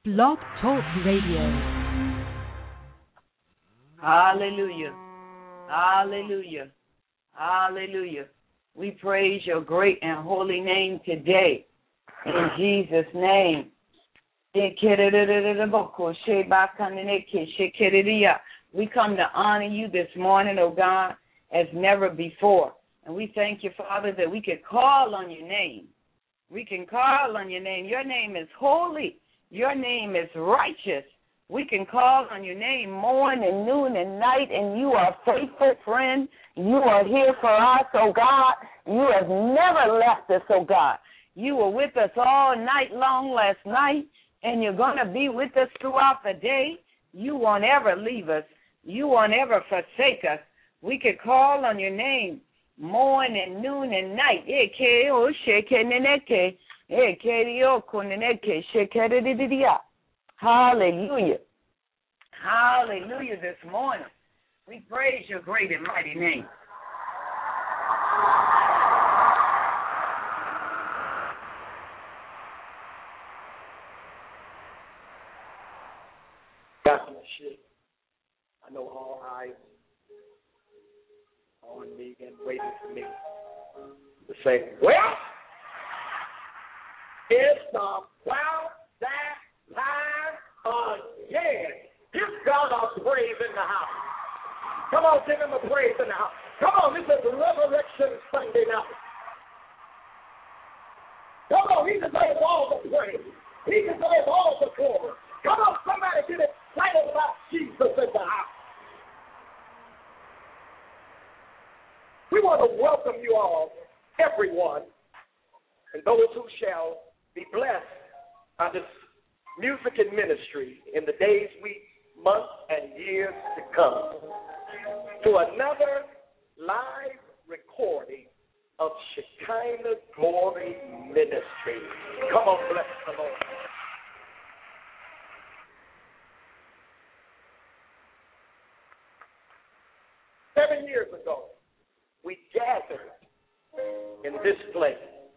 Blog Talk Radio. Hallelujah. Hallelujah. Hallelujah. We praise your great and holy name today. In Jesus' name. We come to honor you this morning, oh God, as never before. And we thank you, Father, that we can call on your name. We can call on your name. Your name is holy. Your name is righteous. We can call on your name morning, noon, and night, and you are faithful, friend. You are here for us, oh God. You have never left us, oh God. You were with us all night long last night, and you're going to be with us throughout the day. You won't ever leave us. You won't ever forsake us. We can call on your name morning, noon, and night. Hallelujah. Hallelujah this morning. We praise your great and mighty name. I know all eyes on me and waiting for me to say, well, it's the About That Time again. Give God a praise in the house. Come on, give him a praise in the house. Come on, this is Resurrection Sunday night. Come on, he deserves all the praise. He deserves all the glory. Come on, somebody get excited about Jesus in the house. We want to welcome you all, everyone, and those who shall be blessed by this music and ministry in the days, weeks, months, and years to come, to another live recording of Shekinah Glory Ministry. Come on, bless the Lord. Seven years ago, we gathered in this place.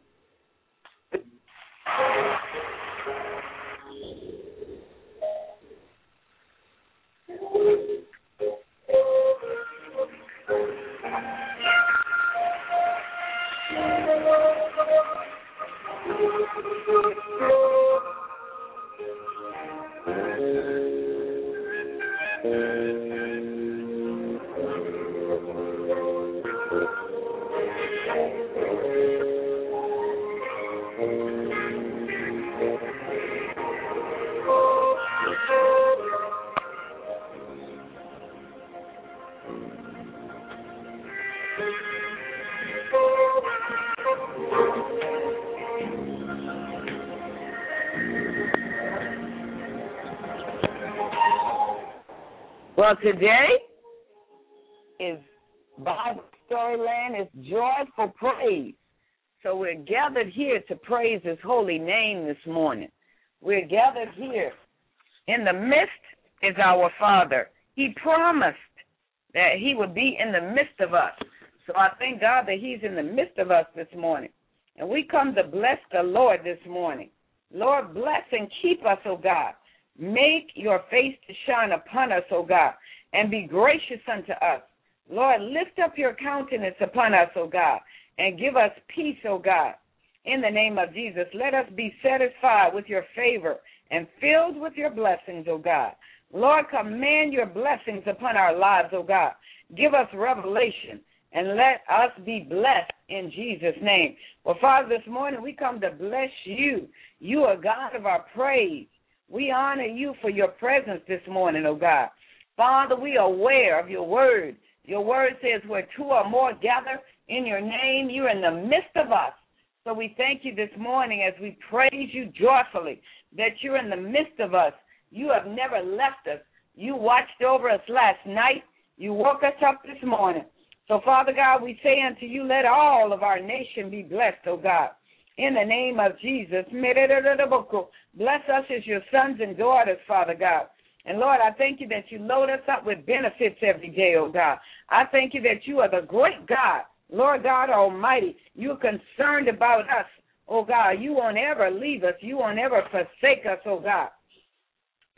Well, today is Bible Storyland. It's joyful praise. So we're gathered here to praise his holy name this morning. We're gathered here. In the midst is our Father. He promised that he would be in the midst of us. So I thank God that he's in the midst of us this morning. And we come to bless the Lord this morning. Lord, bless and keep us, O God. Make your face to shine upon us, O God, and be gracious unto us. Lord, lift up your countenance upon us, O God, and give us peace, O God. In the name of Jesus, let us be satisfied with your favor and filled with your blessings, O God. Lord, command your blessings upon our lives, O God. Give us revelation and let us be blessed in Jesus' name. Well, Father, this morning we come to bless you. You are God of our praise. We honor you for your presence this morning, oh God. Father, we are aware of your word. Your word says where two or more gather in your name, you're in the midst of us. So we thank you this morning as we praise you joyfully that you're in the midst of us. You have never left us. You watched over us last night. You woke us up this morning. So, Father God, we say unto you, let all of our nation be blessed, oh God. In the name of Jesus, bless us as your sons and daughters, Father God. And, Lord, I thank you that you load us up with benefits every day, oh God. I thank you that you are the great God, Lord God Almighty. You're concerned about us, oh God. You won't ever leave us. You won't ever forsake us, oh God.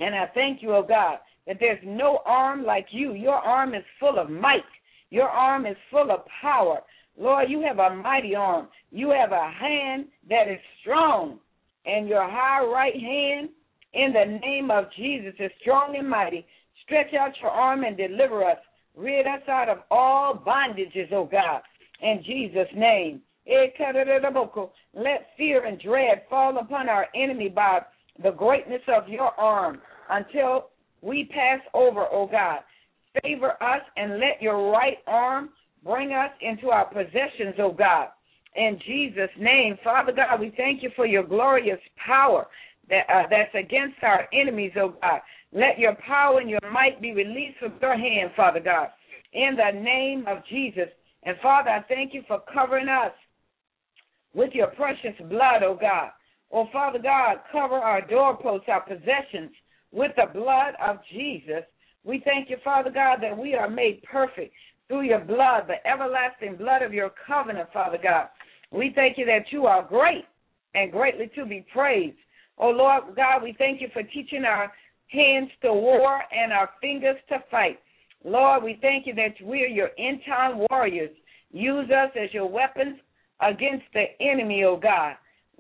And I thank you, oh God, that there's no arm like you. Your arm is full of might. Your arm is full of power. Lord, you have a mighty arm. You have a hand that is strong. And your high right hand, in the name of Jesus, is strong and mighty. Stretch out your arm and deliver us. Rid us out of all bondages, oh God, in Jesus' name. Let fear and dread fall upon our enemy by the greatness of your arm until we pass over, oh God. Favor us and let your right arm bring us into our possessions, oh God. In Jesus' name, Father God, we thank you for your glorious power that's against our enemies, oh God. Let your power and your might be released from your hand, Father God, in the name of Jesus. And Father, I thank you for covering us with your precious blood, oh God. Oh, Father God, cover our doorposts, our possessions with the blood of Jesus. We thank you, Father God, that we are made perfect through your blood, the everlasting blood of your covenant, Father God. We thank you that you are great and greatly to be praised. Oh, Lord God, we thank you for teaching our hands to war and our fingers to fight. Lord, we thank you that we are your end-time warriors. Use us as your weapons against the enemy, oh God.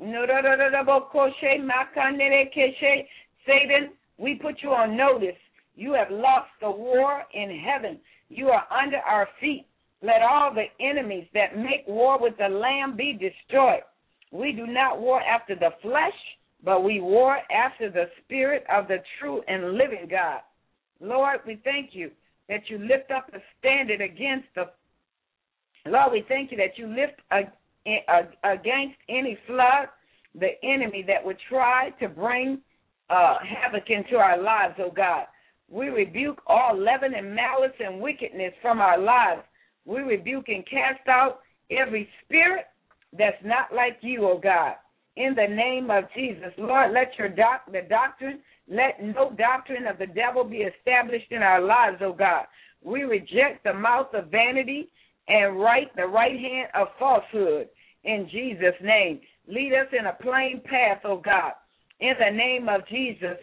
Satan, we put you on notice. You have lost the war in heaven. You are under our feet. Let all the enemies that make war with the Lamb be destroyed. We do not war after the flesh, but we war after the Spirit of the true and living God. Lord, we thank you that you lift up a standard against the Lord, we thank you that you lift against any flood, the enemy that would try to bring havoc into our lives, oh God. We rebuke all leaven and malice and wickedness from our lives. We rebuke and cast out every spirit that's not like you, oh God. In the name of Jesus, Lord, let let no doctrine of the devil be established in our lives, oh God. We reject the mouth of vanity and the right hand of falsehood in Jesus' name. Lead us in a plain path, oh God. In the name of Jesus,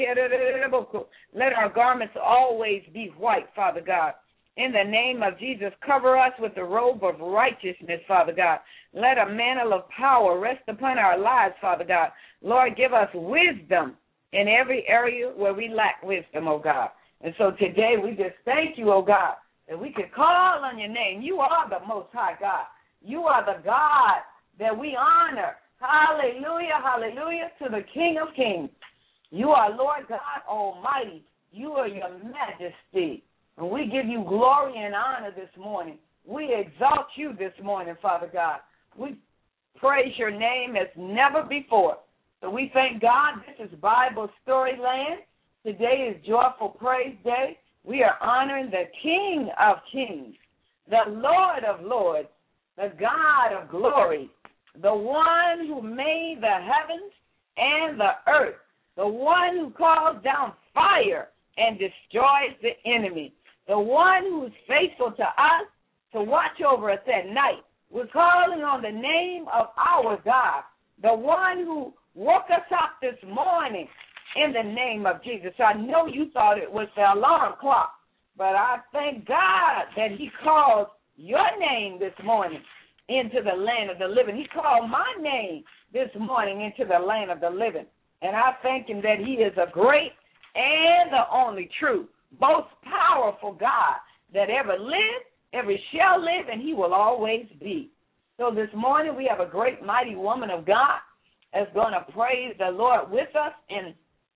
let our garments always be white, Father God. In the name of Jesus, cover us with the robe of righteousness, Father God. Let a mantle of power rest upon our lives, Father God. Lord, give us wisdom in every area where we lack wisdom, oh God. And so today we just thank you, oh God, that we can call on your name. You are the Most High God. You are the God that we honor. Hallelujah, hallelujah, to the King of Kings. You are Lord God Almighty. You are your majesty. And we give you glory and honor this morning. We exalt you this morning, Father God. We praise your name as never before. So we thank God. This is Bible Storyland. Today is Joyful Praise Day. We are honoring the King of Kings, the Lord of Lords, the God of glory, the one who made the heavens and the earth, the one who calls down fire and destroys the enemy, the one who's faithful to us to watch over us at night. We're calling on the name of our God, the one who woke us up this morning in the name of Jesus. I know you thought it was the alarm clock, but I thank God that he called your name this morning into the land of the living. He called my name this morning into the land of the living. And I thank him that he is a great and the only true, most powerful God that ever lived, ever shall live, and he will always be. So this morning we have a great, mighty woman of God that's going to praise the Lord with us in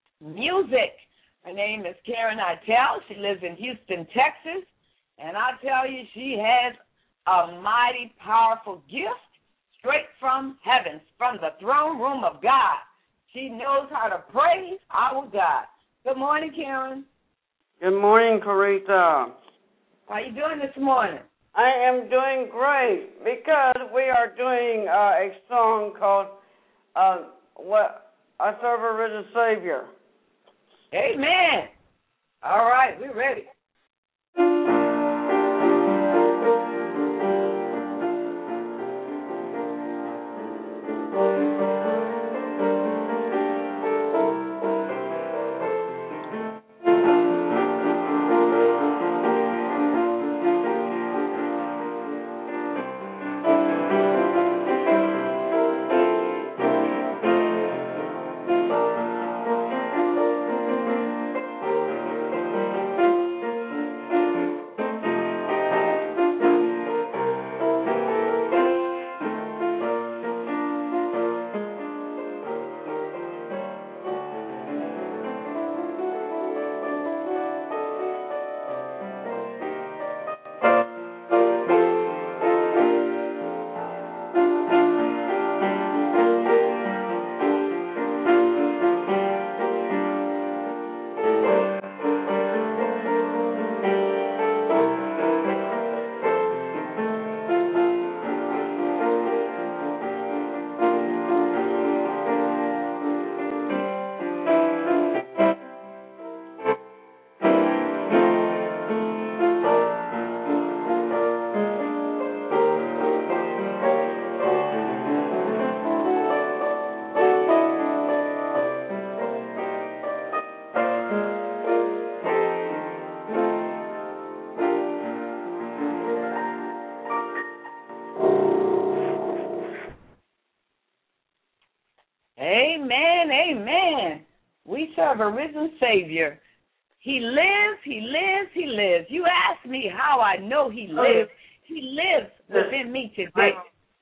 music. Her name is Karen Itel. She lives in Houston, Texas. And I tell you, she has a mighty, powerful gift straight from heaven, from the throne room of God. She knows how to praise our God. Good morning, Karen. Good morning, Corita. How you doing this morning? I am doing great because we are doing a song called I Serve a Risen Savior. Amen. All right, we're ready. We serve a risen Savior. He lives, he lives, he lives. You ask me how I know he lives. He lives within me today.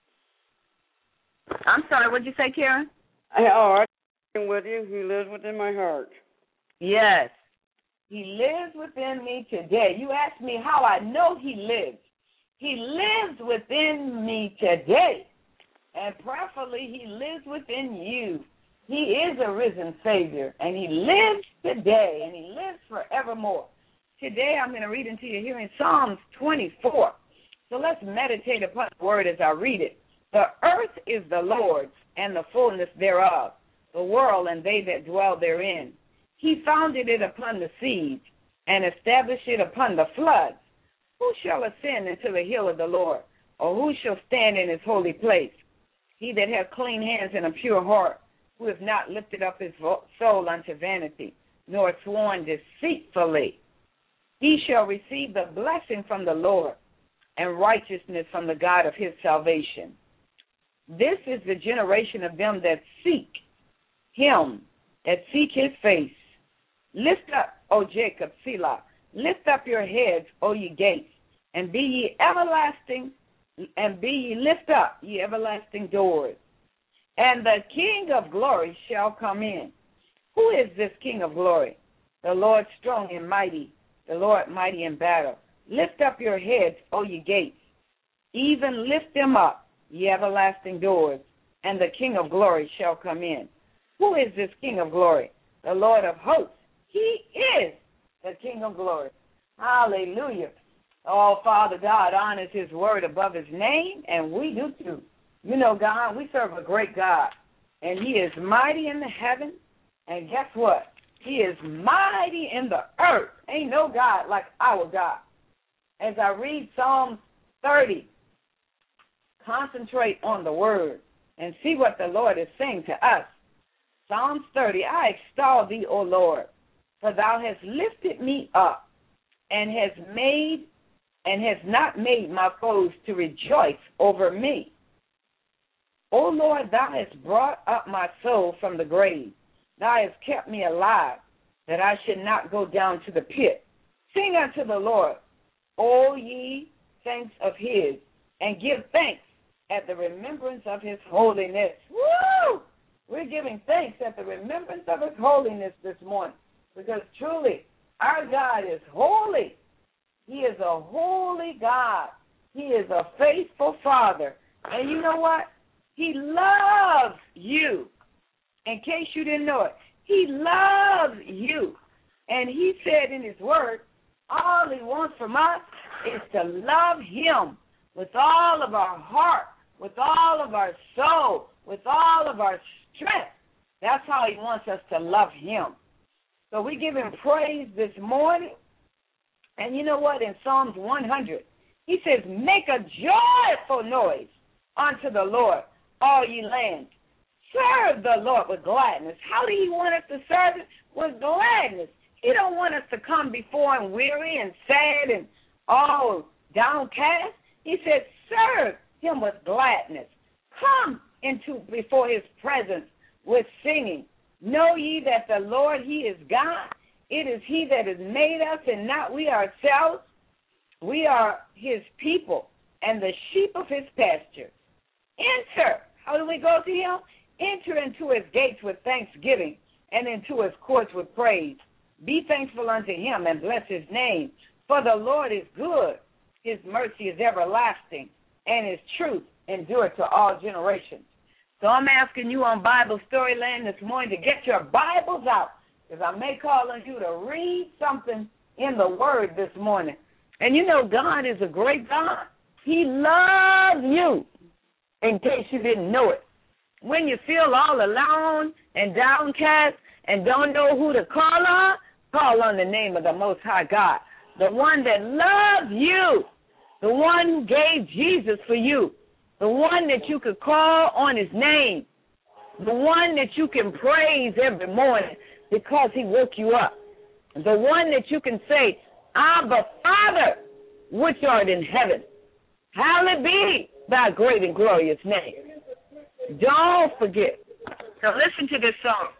I'm sorry, what did you say, Karen? I'm with you. He lives within my heart. Yes. He lives within me today. You ask me how I know he lives. He lives within me today. And prayerfully, he lives within you. He is a risen Savior, and he lives today, and he lives forevermore. Today, I'm going to read into your hearing Psalms 24. So let's meditate upon the word as I read it. The earth is the Lord's, and the fullness thereof, the world and they that dwell therein. He founded it upon the seas, and established it upon the floods. Who shall ascend into the hill of the Lord, or who shall stand in his holy place? He that hath clean hands and a pure heart, who hath not lifted up his soul unto vanity, nor sworn deceitfully. He shall receive the blessing from the Lord, and righteousness from the God of his salvation. This is the generation of them that seek him, that seek his face. Lift up, O Jacob, Selah. Lift up your heads, O ye gates, and be ye everlasting, and be ye lift up, ye everlasting doors. And the King of glory shall come in. Who is this King of glory? The Lord strong and mighty, the Lord mighty in battle. Lift up your heads, O ye gates, even lift them up, ye everlasting doors, and the King of glory shall come in. Who is this King of glory? The Lord of hosts. He is the King of glory. Hallelujah. Oh, Father God honors his word above his name, and we do too. You know, God, we serve a great God, and he is mighty in the heavens, and guess what? He is mighty in the earth. Ain't no God like our God. As I read Psalms 30, concentrate on the word and see what the Lord is saying to us. Psalms 30, I extol thee, O Lord, for thou hast lifted me up and hast not made my foes to rejoice over me. O Lord, thou hast brought up my soul from the grave. Thou hast kept me alive, that I should not go down to the pit. Sing unto the Lord, O ye saints of his, and give thanks at the remembrance of his holiness. Woo! We're giving thanks at the remembrance of his holiness this morning, because truly our God is holy. He is a holy God. He is a faithful Father. And you know what? He loves you. In case you didn't know it, he loves you. And he said in his word, all he wants from us is to love him with all of our heart, with all of our soul, with all of our strength. That's how he wants us to love him. So we give him praise this morning. And you know what? In Psalms 100, he says, make a joyful noise unto the Lord, all ye lands. Serve the Lord with gladness. How do he want us to serve him? With gladness. He don't want us to come before him weary and sad and all downcast. He said, serve him with gladness. Come into before his presence with singing. Know ye that the Lord, he is God. It is he that has made us and not we ourselves. We are his people and the sheep of his pasture. Enter. How do we go to him? Enter into his gates with thanksgiving and into his courts with praise. Be thankful unto him and bless his name. For the Lord is good. His mercy is everlasting, and his truth endureth to all generations. So I'm asking you on Bible Storyland this morning to get your Bibles out, because I may call on you to read something in the Word this morning. And you know God is a great God. He loves you, in case you didn't know it. When you feel all alone and downcast and don't know who to call on the name of the Most High God, the one that loves you, the one who gave Jesus for you, the one that you could call on his name, the one that you can praise every morning because he woke you up, the one that you can say, Abba, Father, which art in heaven, hallowed be thy great and glorious name. Don't forget. So listen to this song.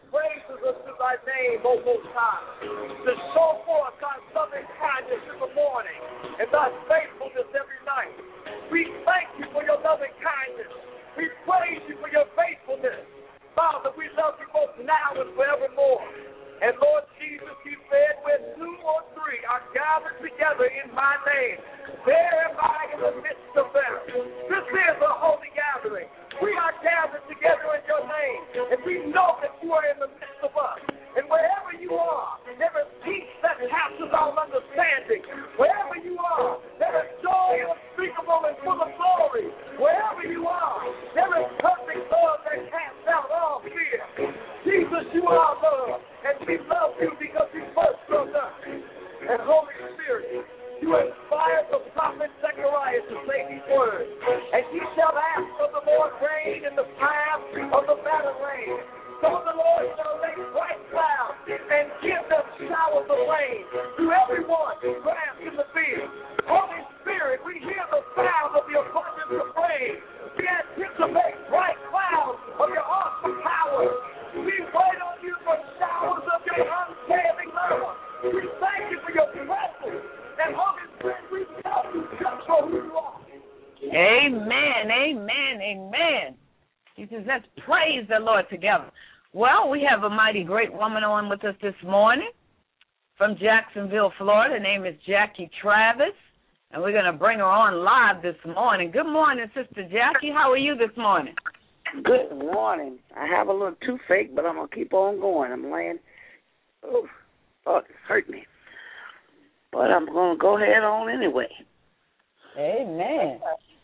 praises unto thy name, O Most High, to show forth thy loving kindness in the morning and thy faithfulness every night. We thank you for your loving kindness. We praise you for your faithfulness. Father, we love you both now and forevermore. And Lord Jesus, you said when 2 or 3 are gathered together in my name, there am I in the midst of them. This is a holy gathering. We are gathered together in your name, and we know that you are in the midst of us. And wherever you are, there is peace that passes all understanding. Wherever you are, there is joy unspeakable and full of glory. Wherever you are, there is perfect love that casts out all fear. Jesus, you are love, and we love you because you first loved us. And Holy Spirit, you inspired the prophet Zechariah to say these words. And ye shall ask of the Lord rain in the path of the latter rain. So the Lord shall make bright clouds and give them showers of rain to everyone who grass in the field. Holy Spirit, we hear the sound of the abundance of rain. We anticipate bright clouds of your awesome power. We wait on you for showers of your unfailing love. We thank you for your presence. And Holy Spirit, we love you just for who you are. Amen, amen, amen. He says, let's praise the Lord together. Well, we have a mighty great woman on with us this morning from Jacksonville, Florida. Her name is Jackie Travis, and we're going to bring her on live this morning. Good morning, Sister Jackie. How are you this morning? Good morning. I have a little toothache, but I'm going to keep on going. I'm laying. Oh, it hurt me. But I'm going to go ahead on anyway. Amen.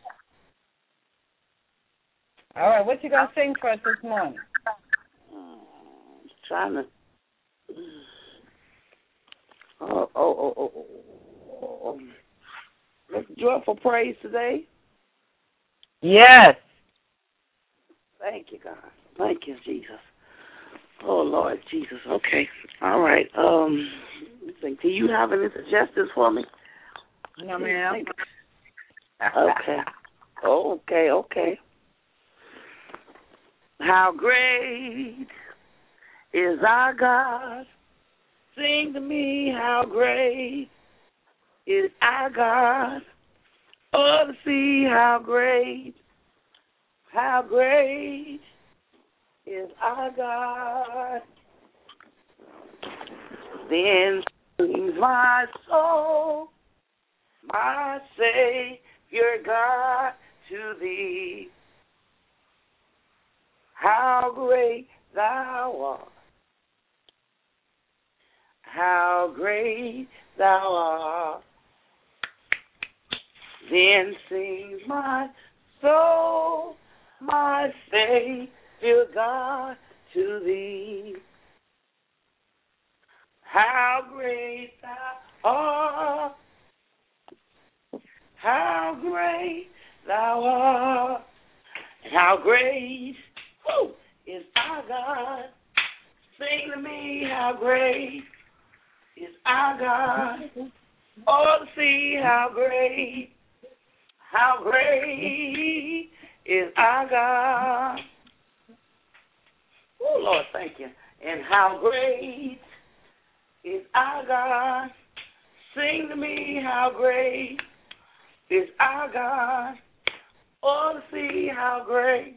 All right, what you going to sing for us this morning? Trying to. Let's joyful praise today. Yes. Thank you, God. Thank you, Jesus. Oh, Lord Jesus. Okay. All right. Do you have any suggestions for me? No, ma'am. Okay. How great is our God? Sing to me, how great is our God? Oh, to see how great is our God. Then sings my soul, my Savior God, to thee. How great thou art. How great thou art. Then sings my soul, my Savior God, to thee. How great thou art. How great thou art. How great is our God. Sing to me, how great is our God. Oh, to see how great is our God. Oh, Lord, thank you. And how great is our God. Sing to me, how great is our God. Oh, to see how great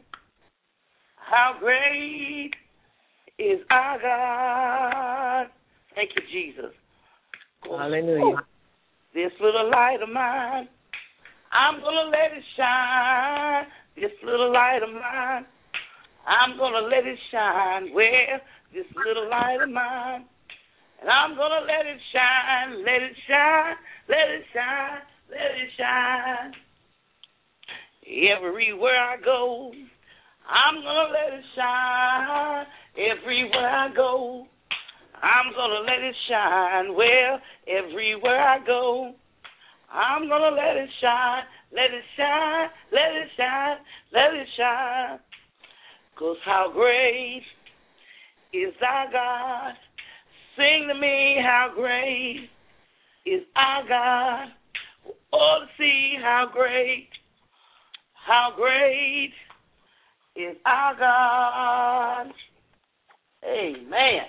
is our God. Thank you, Jesus. Hallelujah. This little light of mine, I'm going to let it shine. This little light of mine, I'm going to let it shine. Where? This little light of mine. And I'm going to let it shine, let it shine, let it shine, let it shine. Everywhere I go, I'm going to let it shine. Everywhere I go, I'm going to let it shine. Well, everywhere I go, I'm going to let it shine. Let it shine, let it shine, let it shine. 'Cause how great is our God. Sing to me, how great is our God. Oh, to see how great is our God. Amen.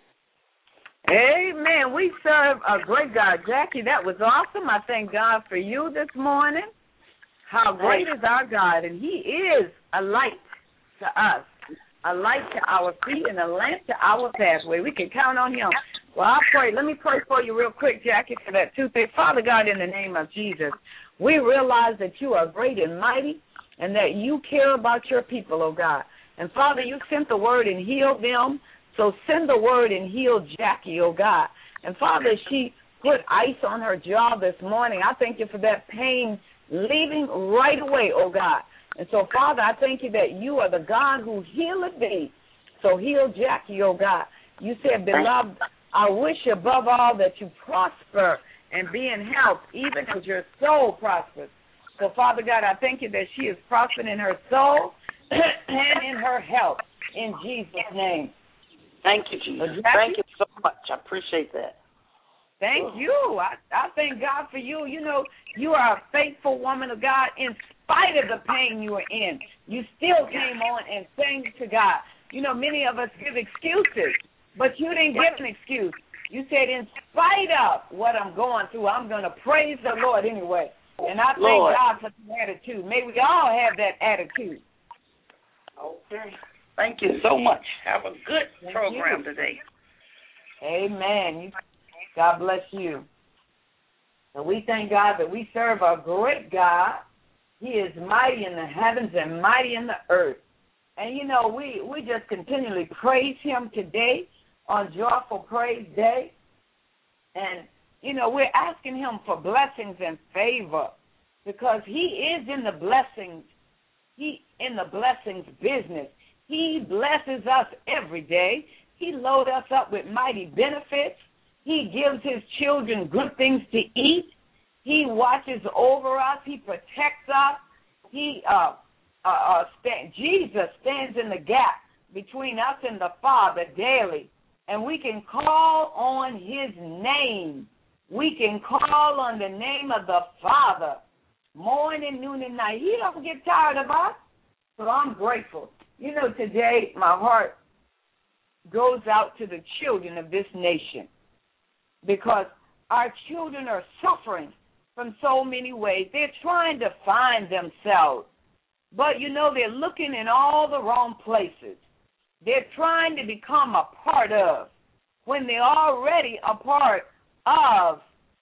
Amen. We serve a great God. Jackie, that was awesome. I thank God for you this morning. How great is our God, and he is a light to us, a light to our feet, and a lamp to our pathway. We can count on him. Well, I pray. Let me pray for you real quick, Jackie, for that toothache. Father God, in the name of Jesus, we realize that you are great and mighty and that you care about your people, oh God. And, Father, you sent the word and healed them, so send the word and heal Jackie, oh God. And, Father, she put ice on her jaw this morning. I thank you for that pain leaving right away, oh God. And so, Father, I thank you that you are the God who healeth thee. So heal Jackie, oh God. You said, beloved, I wish above all that you prosper and be in health, even as your soul prospers. So, Father God, I thank you that she is prospering in her soul and in her health, in Jesus' name. Thank you, Jesus. Thank you so much. I appreciate that. Thank you. I thank God for you. You know, you are a faithful woman of God. In spite of the pain you were in, you still came on and sang to God. You know, many of us give excuses, but you didn't give an excuse. You said, in spite of what I'm going through, I'm going to praise the Lord anyway. And I thank God for that attitude. May we all have that attitude. Okay. Thank you so much. Have a good program today. Amen. God bless you. And we thank God that we serve a great God. He is mighty in the heavens and mighty in the earth. And, you know, we just continually praise him today on Joyful Praise Day. And, you know, we're asking him for blessings and favor because he is in the blessings. He in the blessings business. He blesses us every day. He loads us up with mighty benefits. He gives his children good things to eat. He watches over us. He protects us. Jesus stands in the gap between us and the Father daily. And we can call on his name. We can call on the name of the Father morning, noon, and night. He don't get tired of us. So I'm grateful. You know, today my heart goes out to the children of this nation because our children are suffering from so many ways. They're trying to find themselves. But, you know, they're looking in all the wrong places. They're trying to become a part of when they're already a part of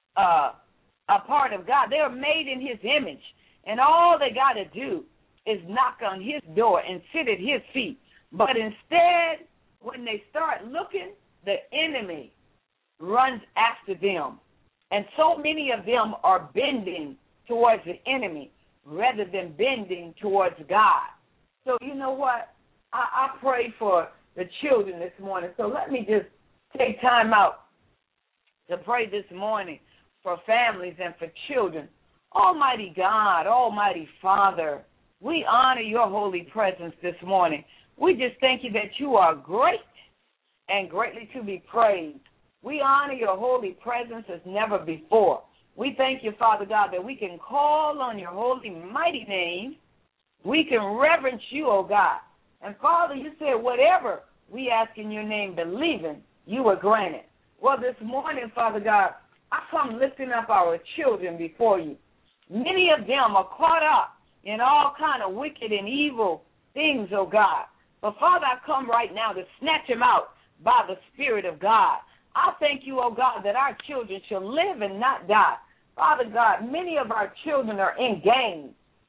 God. They're made in his image. And all they got to do is knock on his door and sit at his feet. But instead, when they start looking, the enemy runs after them. And so many of them are bending towards the enemy rather than bending towards God. So you know what? I prayed for the children this morning. So let me just take time out to pray this morning for families and for children. Almighty God, Almighty Father, we honor your holy presence this morning. We just thank you that you are great and greatly to be praised. We honor your holy presence as never before. We thank you, Father God, that we can call on your holy, mighty name. We can reverence you, oh God. And, Father, you said whatever we ask in your name, believing, you will grant it. Well, this morning, Father God, I come lifting up our children before you. Many of them are caught up in all kind of wicked and evil things, oh God. But, Father, I come right now to snatch them out by the Spirit of God. I thank you, oh God, that our children shall live and not die. Father God, many of our children are in gangs.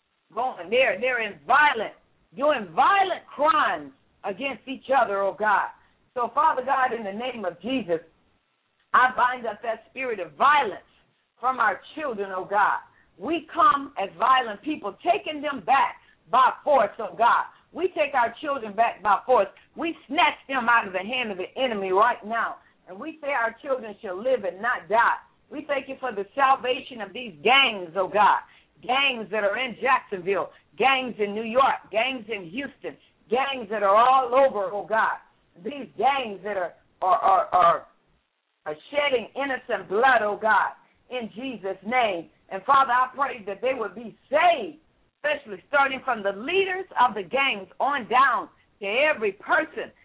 They're doing violent crimes against each other, oh God. So, Father God, in the name of Jesus, I bind up that spirit of violence from our children, oh God. We come as violent people, taking them back by force, oh God. We take our children back by force. We snatch them out of the hand of the enemy right now. And we say our children shall live and not die. We thank you for the salvation of these gangs, oh God. Gangs that are in Jacksonville, gangs in New York, gangs in Houston, gangs that are all over, oh God. These gangs that are shedding innocent blood, oh God, in Jesus' name. And, Father, I pray that they would be saved, especially starting from the leaders of the gangs on down to every person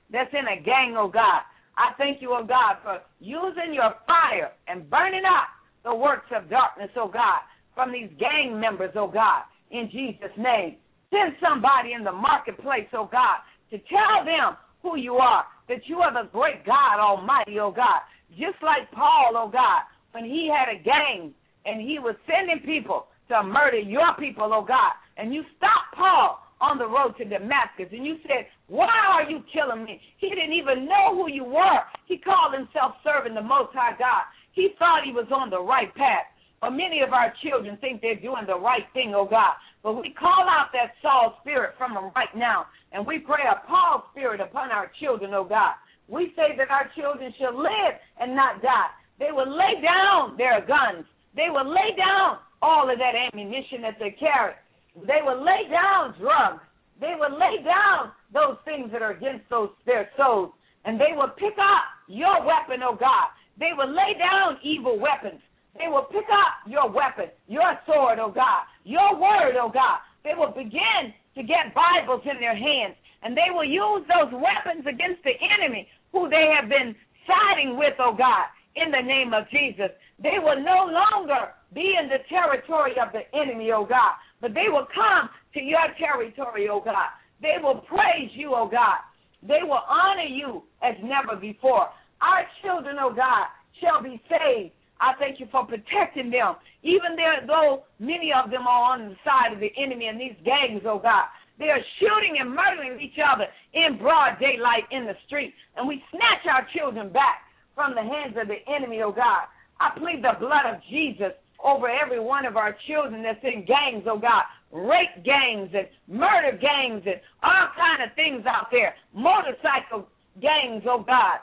that's in a gang, oh God. I thank you, oh God, for using your fire and burning up the works of darkness, oh God, from these gang members, oh God, in Jesus' name. Send somebody in the marketplace, oh God, to tell them who you are, that you are the great God Almighty, oh God. Just like Paul, oh God, when he had a gang and he was sending people to murder your people, oh God, and you stopped Paul on the road to Damascus, and you said, why are you killing me? He didn't even know who you were. He called himself serving the Most High God. He thought he was on the right path. But many of our children think they're doing the right thing, oh God. But we call out that Saul spirit from them right now, and we pray a Paul spirit upon our children, oh God. We say that our children shall live and not die. They will lay down their guns. They will lay down all of that ammunition that they carry. They will lay down drugs. They will lay down those things that are against their souls. And they will pick up your weapon, oh God. They will lay down evil weapons. They will pick up your weapon, your sword, oh God, your word, oh God. They will begin to get Bibles in their hands, and they will use those weapons against the enemy who they have been siding with, oh God, in the name of Jesus. They will no longer be in the territory of the enemy, oh God, but they will come to your territory, oh God. They will praise you, oh God. They will honor you as never before. Our children, oh God, shall be saved. I thank you for protecting them. Even though many of them are on the side of the enemy in these gangs, oh God, they are shooting and murdering each other in broad daylight in the street. And we snatch our children back from the hands of the enemy, oh God. I plead the blood of Jesus over every one of our children that's in gangs, oh God, rape gangs and murder gangs and all kind of things out there, motorcycle gangs, oh God,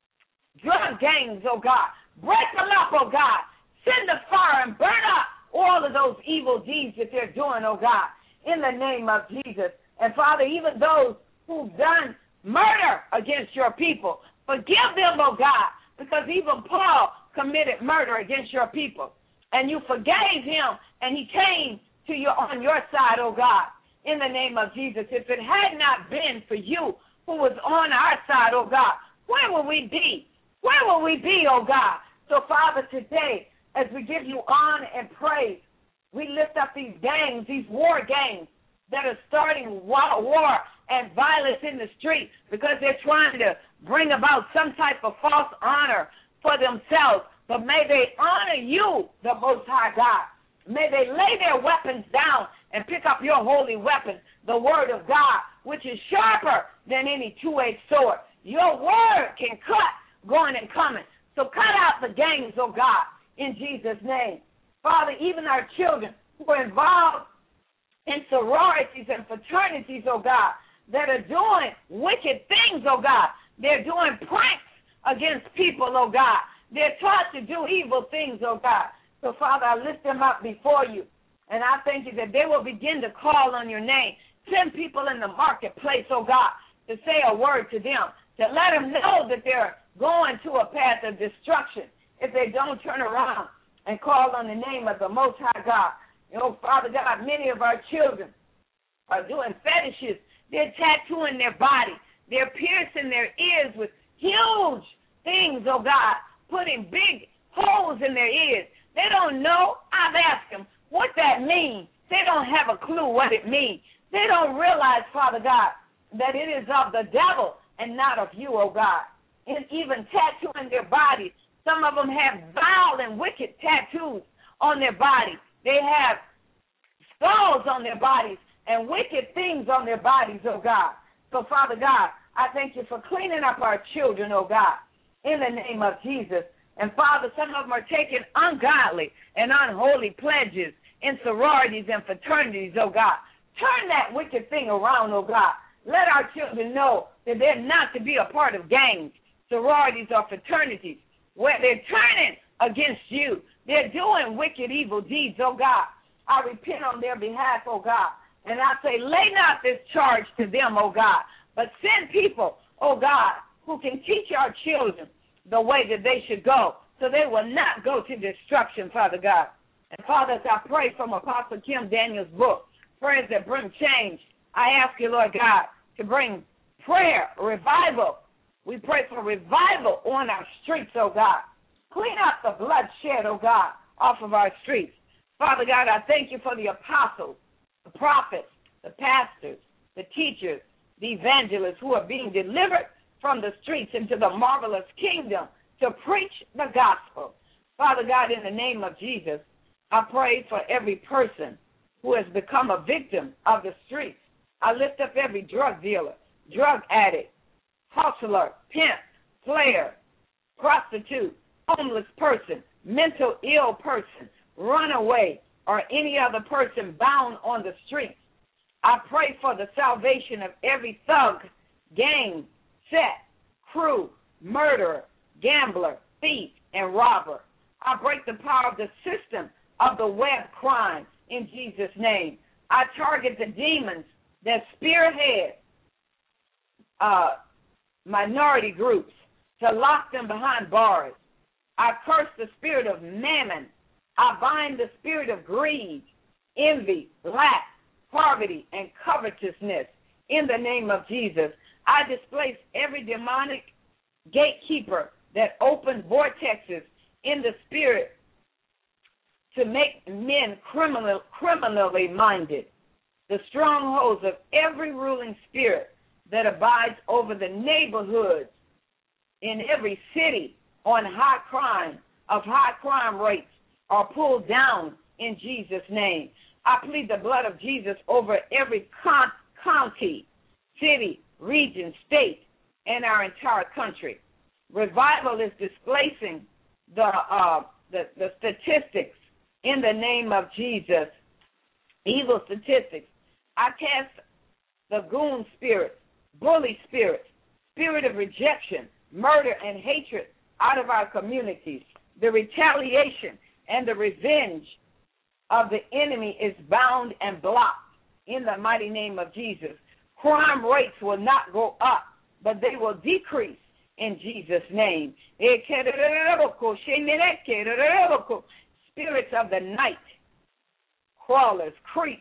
drug gangs, oh God. Break them up, oh God. Send the fire and burn up all of those evil deeds that they're doing, oh God, in the name of Jesus. And Father, even those who've done murder against your people, forgive them, oh God, because even Paul committed murder against your people. And you forgave him, and he came to you on your side, oh God, in the name of Jesus. If it had not been for you who was on our side, oh God, where would we be? Where will we be, oh God? So, Father, today, as we give you honor and praise, we lift up these gangs, these war gangs that are starting war and violence in the street because they're trying to bring about some type of false honor for themselves. But may they honor you, the Most High God. May they lay their weapons down and pick up your holy weapon, the word of God, which is sharper than any two-edged sword. Your word can cut going and coming. So cut out the gangs, oh God, in Jesus' name. Father, even our children who are involved in sororities and fraternities, oh God, that are doing wicked things, oh God. They're doing pranks against people, oh God. They're taught to do evil things, oh God. So, Father, I lift them up before you, and I thank you that they will begin to call on your name. Send people in the marketplace, oh God, to say a word to them, to let them know that they're going to a path of destruction if they don't turn around and call on the name of the Most High God. You know, Father God, many of our children are doing fetishes. They're tattooing their body. They're piercing their ears with huge things, oh God, putting big holes in their ears. They don't know. I've asked them what that means. They don't have a clue what it means. They don't realize, Father God, that it is of the devil and not of you, oh God. And even tattooing their bodies. Some of them have vile and wicked tattoos on their body. They have skulls on their bodies and wicked things on their bodies, oh God. So, Father God, I thank you for cleaning up our children, oh God, in the name of Jesus. And, Father, some of them are taking ungodly and unholy pledges in sororities and fraternities, oh God. Turn that wicked thing around, oh God. Let our children know that they're not to be a part of gangs, sororities, or fraternities, where they're turning against you. They're doing wicked, evil deeds, oh God. I repent on their behalf, oh God. And I say, lay not this charge to them, oh God, but send people, oh God, who can teach our children the way that they should go so they will not go to destruction, Father God. And, Father, as I pray from Apostle Kim Daniels' book, Prayers That Bring Change, I ask you, Lord God, to bring prayer, revival. We pray for revival on our streets, oh God. Clean up the bloodshed, oh God, off of our streets. Father God, I thank you for the apostles, the prophets, the pastors, the teachers, the evangelists who are being delivered from the streets into the marvelous kingdom to preach the gospel. Father God, in the name of Jesus, I pray for every person who has become a victim of the streets. I lift up every drug dealer, drug addict, hustler, pimp, player, prostitute, homeless person, mental ill person, runaway, or any other person bound on the streets. I pray for the salvation of every thug, gang, set, crew, murderer, gambler, thief, and robber. I break the power of the system of the web crime in Jesus' name. I target the demons that spearhead minority groups to lock them behind bars. I curse the spirit of mammon. I bind the spirit of greed, envy, lack, poverty, and covetousness in the name of Jesus. I displace every demonic gatekeeper that opened vortexes in the spirit to make men criminally minded. The strongholds of every ruling spirit that abides over the neighborhoods in every city on high crime rates are pulled down in Jesus' name. I plead the blood of Jesus over every county, city, region, state, and our entire country. Revival is displacing the statistics in the name of Jesus. Evil statistics. I cast the goon spirit, bully spirit, spirit of rejection, murder, and hatred out of our communities. The retaliation and the revenge of the enemy is bound and blocked in the mighty name of Jesus. Crime rates will not go up, but they will decrease in Jesus' name. Spirits of the night, crawlers, creeps,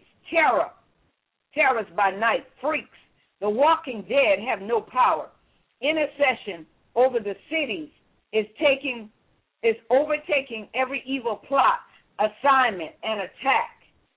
terrors by night, freaks, the walking dead have no power. Intercession over the cities is overtaking every evil plot, assignment, and attack.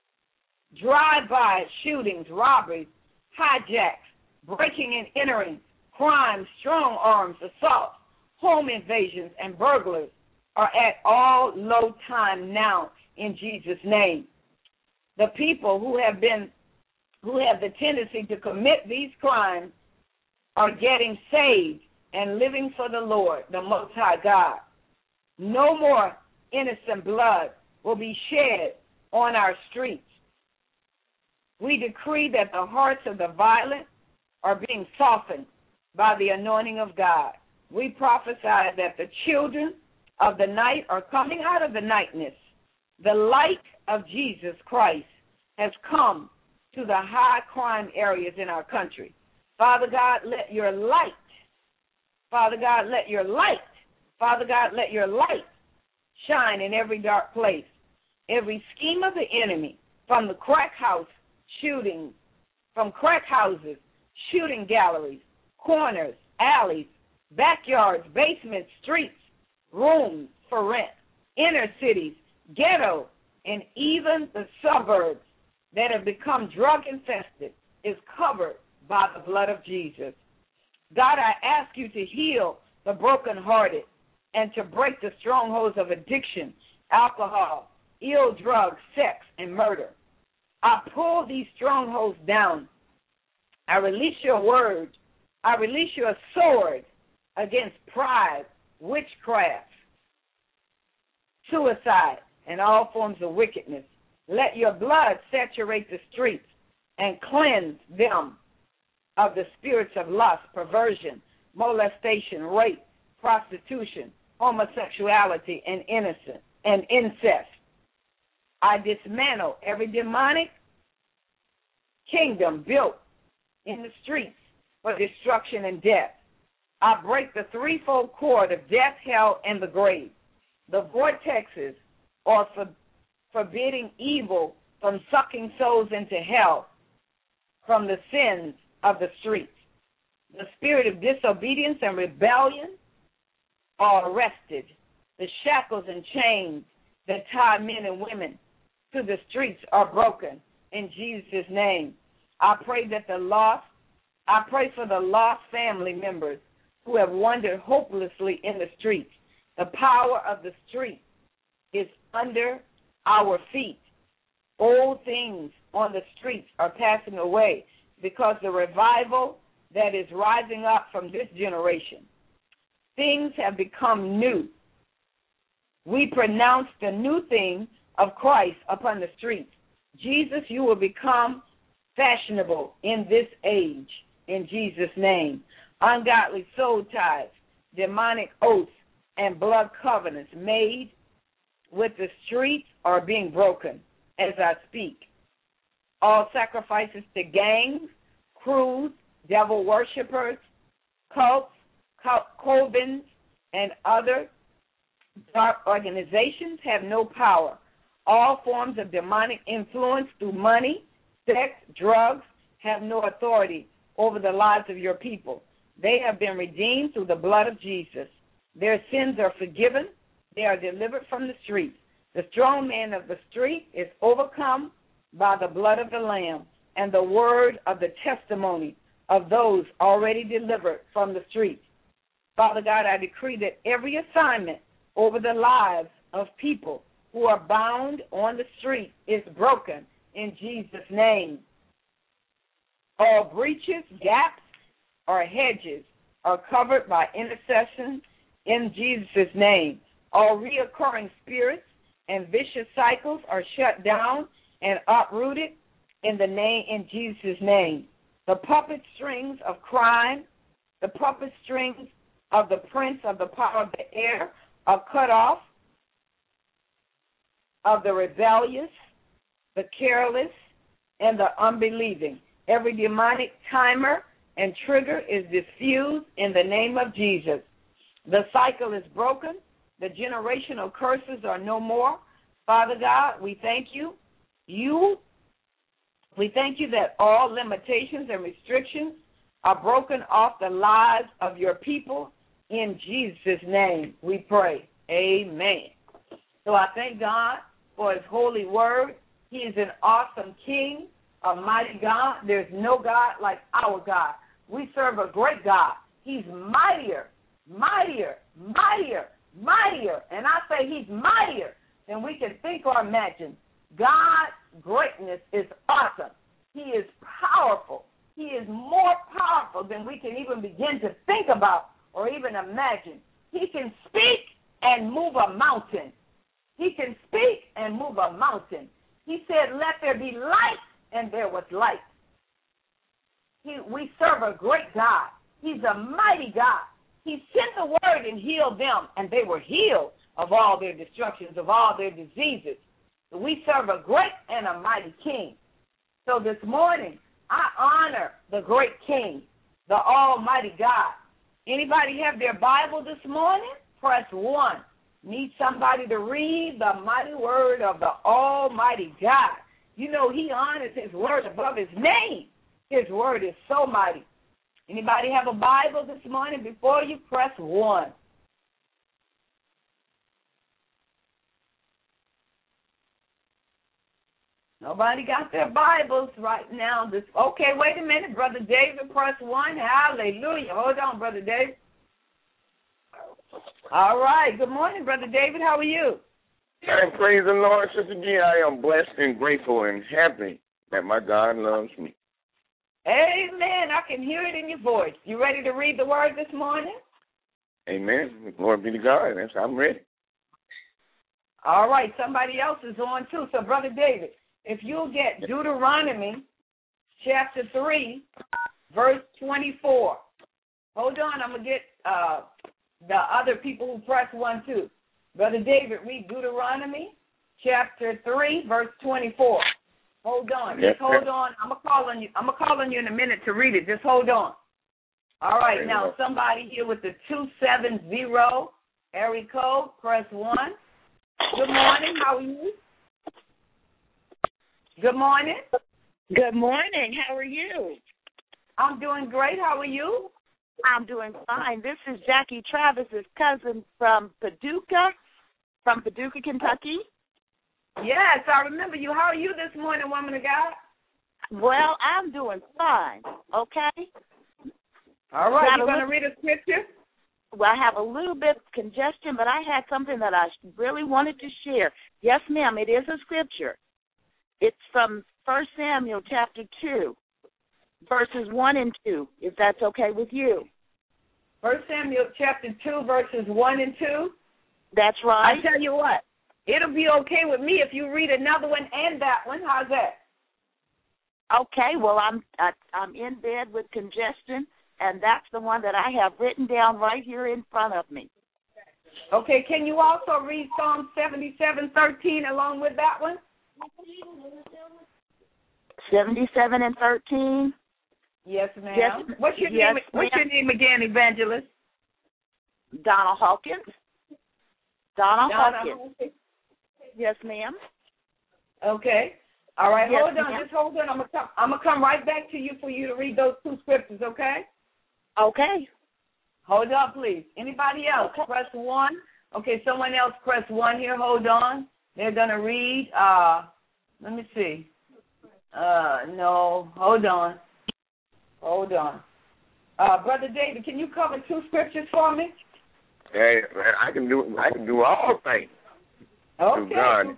Drive-by shootings, robberies, hijacks, breaking and entering, crimes, strong arms, assaults, home invasions, and burglars are at all low time now in Jesus' name. The people who have the tendency to commit these crimes are getting saved and living for the Lord, the Most High God. No more innocent blood will be shed on our streets. We decree that the hearts of the violent are being softened by the anointing of God. We prophesy that the children of the night are coming out of the nightness. The light of Jesus Christ has come to the high crime areas in our country. Father God, let your light, Father God, let your light, Father God, let your light shine in every dark place. Every scheme of the enemy, from the crack house shootings, from crack houses, shooting galleries, corners, alleys, backyards, basements, streets, rooms for rent, inner cities, ghetto, and even the suburbs that have become drug-infested is covered by the blood of Jesus. God, I ask you to heal the brokenhearted and to break the strongholds of addiction, alcohol, ill drugs, sex, and murder. I pull these strongholds down. I release your word. I release your sword against pride, witchcraft, suicide, and all forms of wickedness. Let your blood saturate the streets and cleanse them of the spirits of lust, perversion, molestation, rape, prostitution, homosexuality, and incest. I dismantle every demonic kingdom built in the streets for destruction and death. I break the threefold cord of death, hell, and the grave. The vortexes are forbidding evil from sucking souls into hell from the sins of the streets. the spirit of disobedience and rebellion are arrested. The shackles and chains that tie men and women to the streets are broken in Jesus' name. I pray for the lost family members who have wandered hopelessly in the streets. The power of the street is under our feet. Old things on the streets are passing away because the revival that is rising up from this generation. Things have become new. We pronounce the new thing of Christ upon the streets. Jesus, you will become fashionable in this age, in Jesus' name. Ungodly soul ties, demonic oaths, and blood covenants made with the streets are being broken as I speak. All sacrifices to gangs, crews, devil worshippers, cults, covens, and other dark organizations have no power. All forms of demonic influence through money, sex, drugs have no authority over the lives of your people. They have been redeemed through the blood of Jesus. Their sins are forgiven. They are delivered from the streets. The strong man of the street is overcome by the blood of the Lamb and the word of the testimony of those already delivered from the streets. Father God, I decree that every assignment over the lives of people who are bound on the street is broken in Jesus' name. All breaches, gaps, or hedges are covered by intercession in Jesus' name. All reoccurring spirits and vicious cycles are shut down and uprooted in Jesus' name. The puppet strings of crime, the puppet strings of the prince of the power of the air are cut off of the rebellious, the careless, and the unbelieving. Every demonic timer and trigger is diffused in the name of Jesus. The cycle is broken. The generational curses are no more. Father God, we thank you. We thank you that all limitations and restrictions are broken off the lives of your people. In Jesus' name we pray. Amen. So I thank God for his holy word. He is an awesome King, a mighty God. There's no God like our God. We serve a great God. He's mightier, mightier, mightier, mightier. And I say he's mightier than we can think or imagine. God's greatness is awesome. He is powerful. He is more powerful than we can even begin to think about or even imagine. He can speak and move a mountain. He can speak and move a mountain. He said, let there be light, and there was light. We serve a great God. He's a mighty God. He sent the word and healed them, and they were healed of all their destructions, of all their diseases. We serve a great and a mighty King. So this morning, I honor the great King, the almighty God. Anybody have their Bible this morning? Press 1. Need somebody to read the mighty word of the almighty God. You know he honors his word above his name. His word is so mighty. Anybody have a Bible this morning? Before you, press 1. Nobody got their Bibles right now. Okay, wait a minute. Brother David, press 1. Hallelujah. Hold on, Brother David. All right. Good morning, Brother David. How are you? And praise the Lord, Sister G. I am blessed and grateful and happy that my God loves me. Amen. I can hear it in your voice. You ready to read the word this morning? Amen. Glory be to God. I'm ready. All right. Somebody else is on, too. So, Brother David, if you'll get Deuteronomy chapter 3, verse 24. Hold on. I'm going to get the other people who press 1, too. Brother David, read Deuteronomy chapter 3, verse 24. Hold on. Yes, just hold on. I'm going to call on you in a minute to read it. Just hold on. All right. Now, somebody here with the 270 area code, press 1. Good morning. How are you? Good morning. Good morning. How are you? I'm doing great. How are you? I'm doing fine. This is Jackie Travis's cousin from Paducah, Kentucky. Yes, I remember you. How are you this morning, woman of God? Well, I'm doing fine, okay? All right, you're going to read a scripture? Well, I have a little bit of congestion, but I had something that I really wanted to share. Yes, ma'am, it is a scripture. It's from 1 Samuel chapter 2, verses 1 and 2, if that's okay with you. 1 Samuel chapter 2, verses 1 and 2? That's right. I tell you what, it'll be okay with me if you read another one and that one. How's that? Okay, well, I'm in bed with congestion, and that's the one that I have written down right here in front of me. Okay, can you also read Psalm 77:13 along with that one? 77 and 13? Yes, ma'am. Yes, what's your name again, Evangelist? Donna Hawkins. Donna Hawkins. Yes, ma'am. Okay. All right, yes, hold on. Ma'am. Just hold on. I'm gonna come right back to you for you to read those two scriptures, okay? Okay. Hold on, please. Anybody else? Okay. Press 1. Okay, someone else press 1 here. Hold on. They're going to read. Let me see. No. Hold on. Brother David, can you cover two scriptures for me? Hey, I can do all things. Okay. God.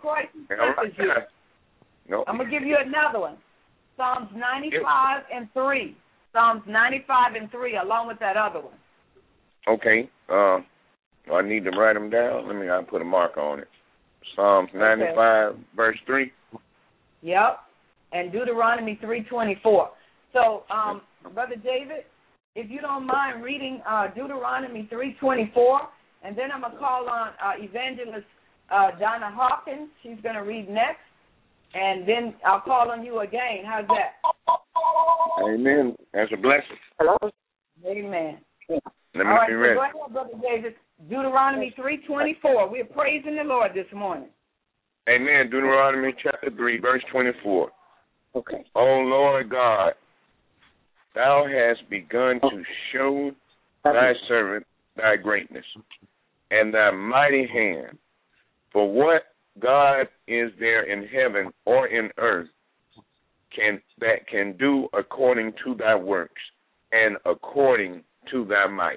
No. I'm going to give you another one. Psalms 95 and 3. Psalms 95 and 3, along with that other one. Okay. I need to write them down. I'll put a mark on it. Psalms 95, verse 3. Yep. And Deuteronomy 3:24. So, Brother David, if you don't mind reading Deuteronomy 3:24, and then I'm going to call on Evangelist Donna Hawkins. She's going to read next. And then I'll call on you again. How's that? Amen. That's a blessing. Hello? Amen. Let me All right, be ready. Go ahead, Brother David. Deuteronomy 3:24. We're praising the Lord this morning. Amen. Deuteronomy chapter 3, verse 24. Okay. O Lord God, thou hast begun to show thy servant thy greatness and thy mighty hand. For what God is there in heaven or in earth that can do according to thy works and according to thy might?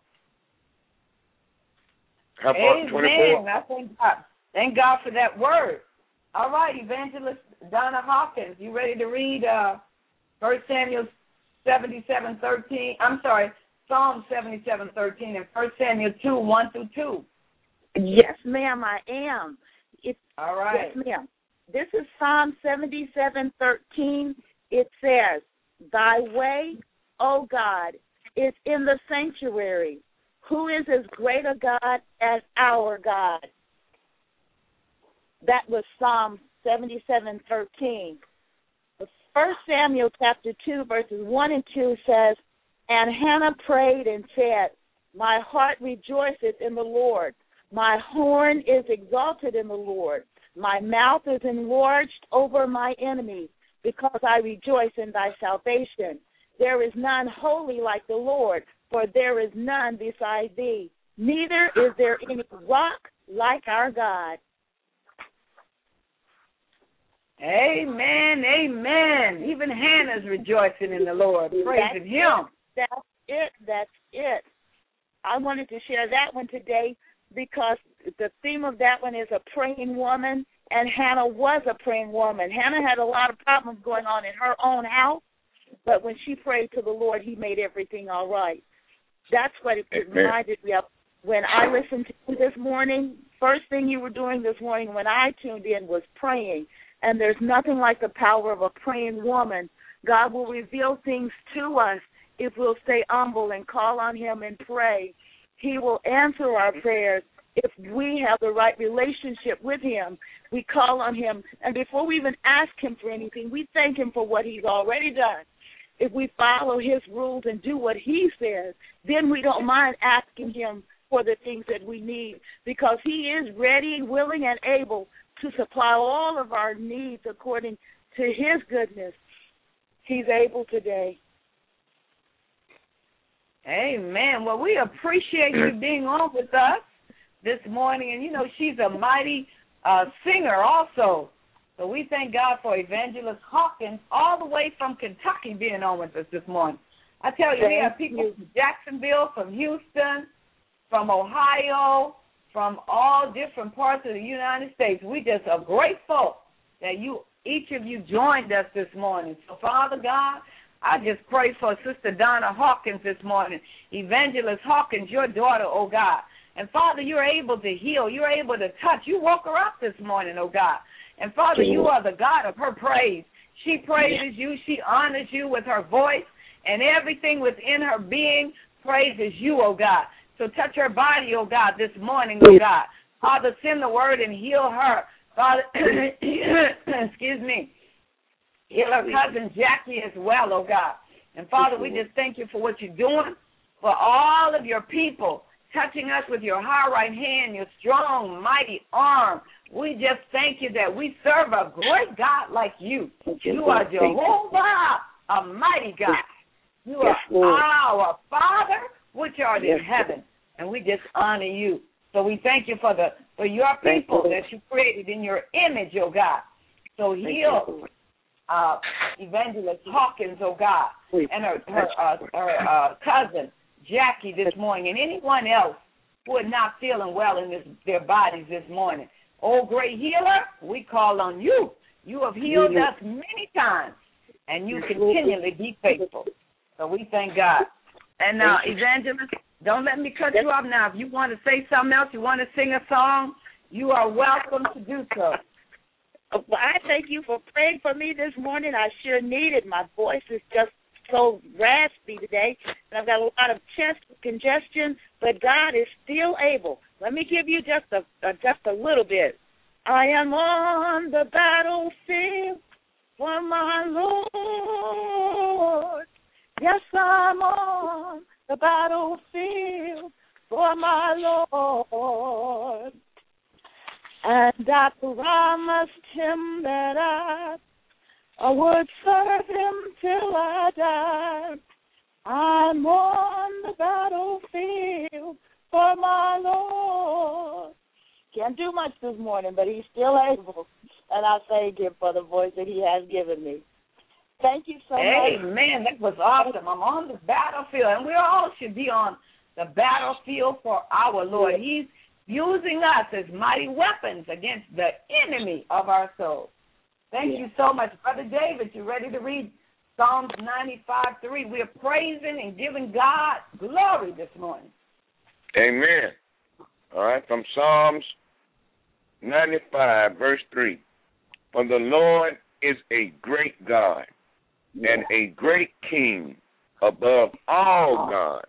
How about 24? Amen. Thank God for that word. All right, Evangelist Donna Hawkins, you ready to read 1 Samuel 77:13? I'm sorry, Psalm 77:13 and 1 Samuel 2:1-2. Yes, ma'am, I am. All right. Yes, ma'am. This is Psalm 77:13. It says, "Thy way, O God, is in the sanctuary. Who is as great a God as our God?" That was Psalm 77:13. 1 Samuel chapter 2, verses 1 and 2 says, "And Hannah prayed and said, My heart rejoiceth in the Lord. My horn is exalted in the Lord. My mouth is enlarged over my enemies, because I rejoice in thy salvation. There is none holy like the Lord, for there is none beside thee. Neither is there any rock like our God." Amen, amen. Even Hannah's rejoicing in the Lord, praising Him. That's it. I wanted to share that one today because the theme of that one is a praying woman, and Hannah was a praying woman. Hannah had a lot of problems going on in her own house, but when she prayed to the Lord, He made everything all right. That's what it reminded me of. When I listened to you this morning, first thing you were doing this morning when I tuned in was praying. And there's nothing like the power of a praying woman. God will reveal things to us if we'll stay humble and call on Him and pray. He will answer our prayers if we have the right relationship with Him. We call on Him, and before we even ask Him for anything, we thank Him for what He's already done. If we follow His rules and do what He says, then we don't mind asking Him for the things that we need, because He is ready, willing, and able to supply all of our needs according to His goodness. He's able today. Amen. Well, we appreciate you being on with us this morning. And, you know, she's a mighty singer also. So we thank God for Evangelist Hawkins all the way from Kentucky being on with us this morning. I tell you, we have people from Jacksonville, from Houston, from Ohio, from all different parts of the United States. We just are grateful that each of you joined us this morning. So, Father God, I just pray for Sister Donna Hawkins this morning, Evangelist Hawkins, your daughter, oh God. And, Father, you're able to heal. You're able to touch. You woke her up this morning, oh God. And, Father, you are the God of her praise. She praises you. She honors you with her voice, and everything within her being praises you, oh God. So touch her body, oh God, this morning, oh God. Father, send the word and heal her. Father, excuse me, heal her cousin Jackie as well, oh God. And Father, we just thank you for what you're doing, for all of your people, touching us with your high right hand, your strong, mighty arm. We just thank you that we serve a great God like you. You are Jehovah, a mighty God. You are our Father, which art in heaven, and we just honor you. So we thank you for your people that you created in your image, oh God. So heal Evangelist Hawkins, oh God, and her cousin Jackie this morning, and anyone else who are not feeling well in their bodies this morning. Oh, great healer, we call on you. You have healed us many times, and you continually be faithful. So we thank God. And now, Evangelist, don't let me cut you off now. If you want to say something else, you want to sing a song, you are welcome to do so. Well, I thank you for praying for me this morning. I sure need it. My voice is just so raspy today, and I've got a lot of chest congestion, but God is still able. Let me give you just a little bit. I am on the battlefield for my Lord. Yes, I'm on the battlefield for my Lord. And I promised him that I would serve him till I died. I'm on the battlefield for my Lord. Can't do much this morning, but he's still able. And I thank him for the voice that he has given me. Thank you so much. Amen. That was awesome. I'm on the battlefield, and we all should be on the battlefield for our Lord. He's using us as mighty weapons against the enemy of our souls. Thank you so much. Brother David, you ready to read Psalms 95:3? We are praising and giving God glory this morning. Amen. All right, from Psalms 95, verse 3. For the Lord is a great God and a great King above all gods.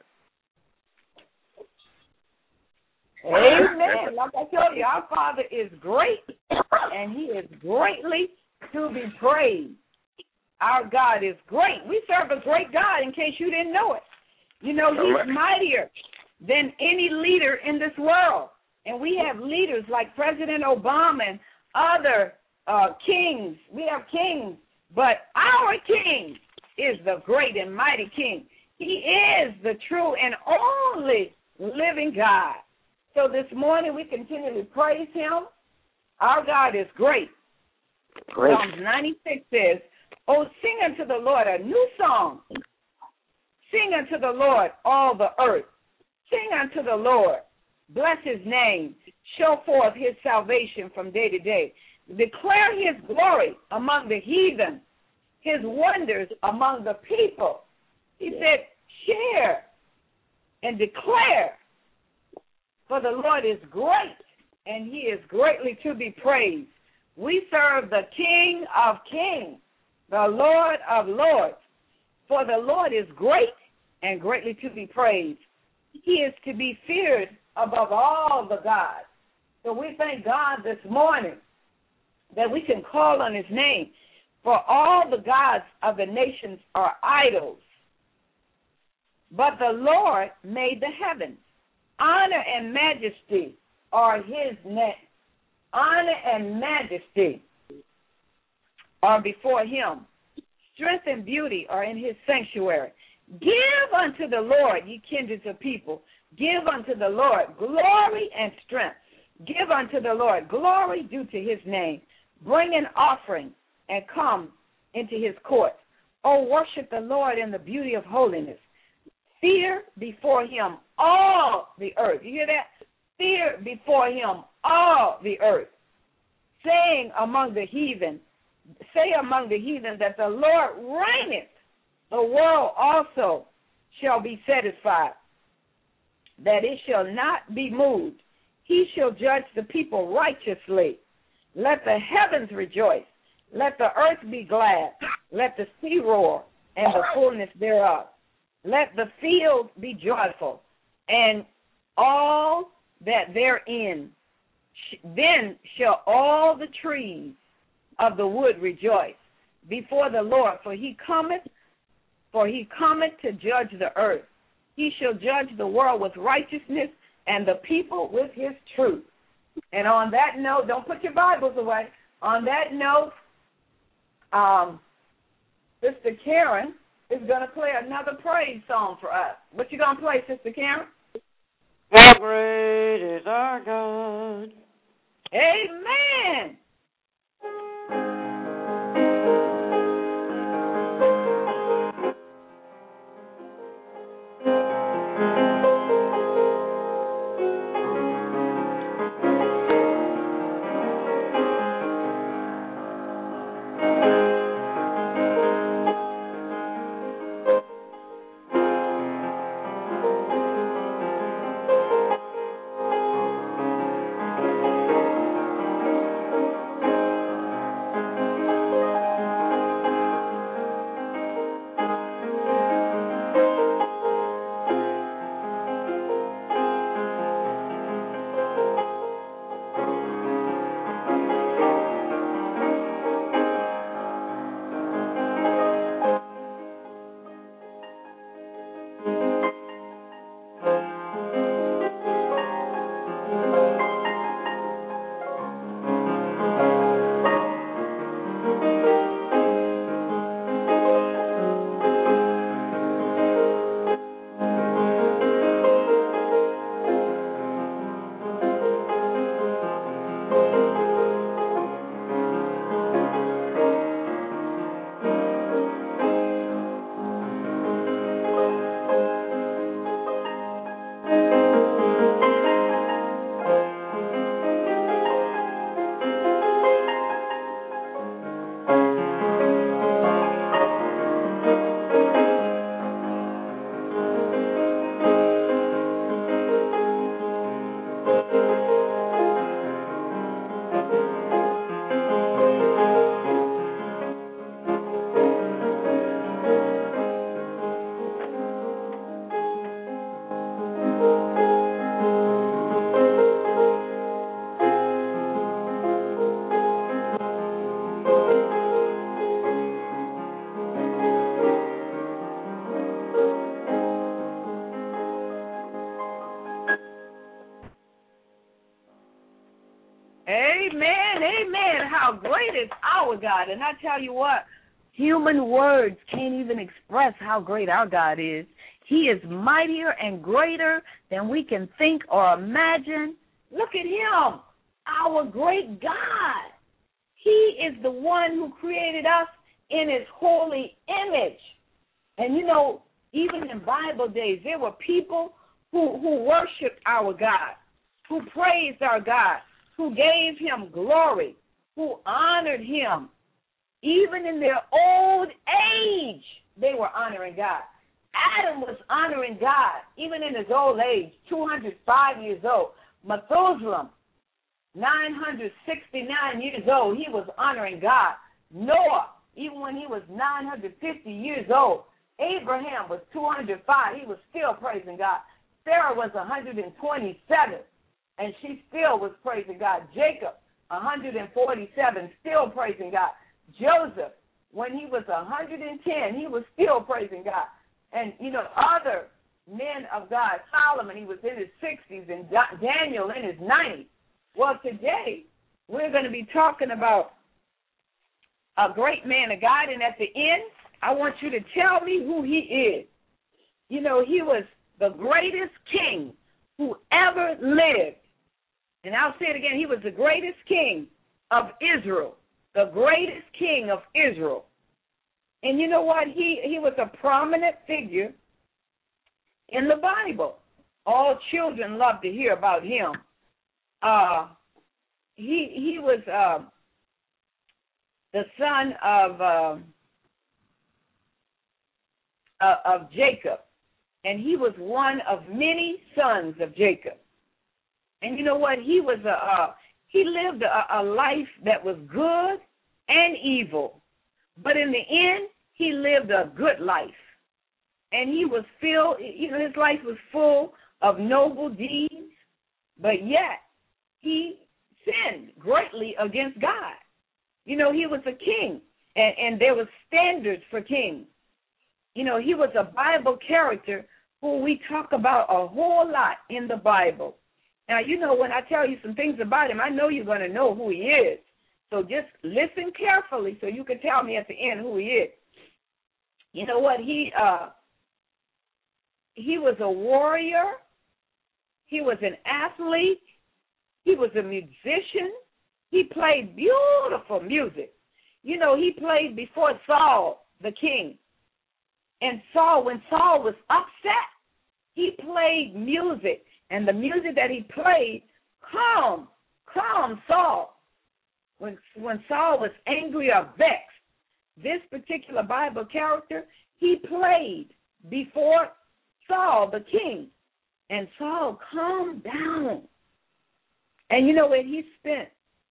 Amen. Like I told you, our Father is great, and he is greatly to be praised. Our God is great. We serve a great God, in case you didn't know it. You know, he's mightier than any leader in this world. And we have leaders like President Obama and other kings. We have kings, but our King is the great and mighty King. He is the true and only living God. So this morning we continually praise him. Our God is great. Psalms 96 says, "Oh, sing unto the Lord a new song. Sing unto the Lord all the earth. Sing unto the Lord. Bless his name. Show forth his salvation from day to day. Declare his glory among the heathen, his wonders among the people." He said, share and declare, for the Lord is great, and he is greatly to be praised. We serve the King of kings, the Lord of lords. For the Lord is great and greatly to be praised. He is to be feared above all the gods. So we thank God this morning that we can call on his name. For all the gods of the nations are idols, but the Lord made the heavens. Honor and majesty are his name. Honor and majesty are before him. Strength and beauty are in his sanctuary. Give unto the Lord, ye kindreds of people. Give unto the Lord glory and strength. Give unto the Lord glory due to his name. Bring an offering and come into his courts. O worship the Lord in the beauty of holiness. Fear before him all the earth. You hear that? Fear before him all the earth. Saying among the heathen that the Lord reigneth. The world also shall be satisfied, that it shall not be moved. He shall judge the people righteously. Let the heavens rejoice. Let the earth be glad. Let the sea roar and the fullness thereof. Let the field be joyful, and all that therein. Then shall all the trees of the wood rejoice before the Lord, for he cometh to judge the earth. He shall judge the world with righteousness and the people with his truth. And on that note, don't put your Bibles away. On that note, Sister Karen is going to play another praise song for us. What you going to play, Sister Karen? How great is our God. Amen. Amen. How great is our God. And I tell you what, human words can't even express how great our God is. He is mightier and greater than we can think or imagine. Look at him, our great God. He is the one who created us in his holy image. And you know, even in Bible days, there were people who worshiped our God, who praised our God, who gave him glory, who honored him. Even in their old age, they were honoring God. Adam was honoring God, even in his old age, 205 years old. Methuselah, 969 years old, he was honoring God. Noah, even when he was 950 years old. Abraham was 205, he was still praising God. Sarah was 127, and she still was praising God. Jacob, 147, still praising God. Joseph, when he was 110, he was still praising God. And, you know, other men of God, Solomon, he was in his 60s, and Daniel in his 90s. Well, today we're going to be talking about a great man of God, and at the end, I want you to tell me who he is. You know, he was the greatest king who ever lived. And I'll say it again, he was the greatest king of Israel, the greatest king of Israel. And you know what? He was a prominent figure in the Bible. All children love to hear about him. He was the son of Jacob, and he was one of many sons of Jacob. And you know what? He lived a life that was good and evil, but in the end, he lived a good life. And he was filled, his life was full of noble deeds, but yet he sinned greatly against God. You know, he was a king, and there were standards for kings. You know, he was a Bible character who we talk about a whole lot in the Bible. Now, you know, when I tell you some things about him, I know you're going to know who he is. So just listen carefully so you can tell me at the end who he is. You know what? He was a warrior. He was an athlete. He was a musician. He played beautiful music. You know, he played before Saul, the king. And when Saul was upset, he played music. And the music that he played calmed Saul. When Saul was angry or vexed, this particular Bible character, he played before Saul, the king. And Saul calmed down. And you know, when he spent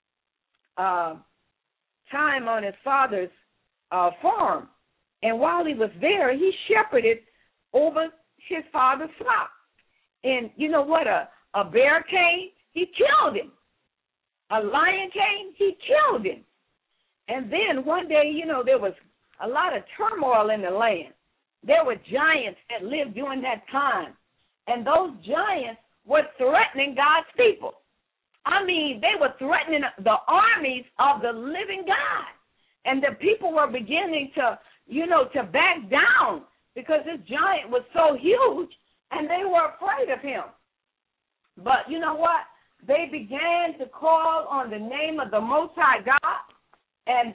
time on his father's farm, and while he was there, he shepherded over his father's flock. And you know what? A bear came, he killed him. A lion came, he killed him. And then one day, you know, there was a lot of turmoil in the land. There were giants that lived during that time. And those giants were threatening God's people. I mean, they were threatening the armies of the living God. And the people were beginning to back down because this giant was so huge and they were afraid of him. But you know what? They began to call on the name of the Most High God, and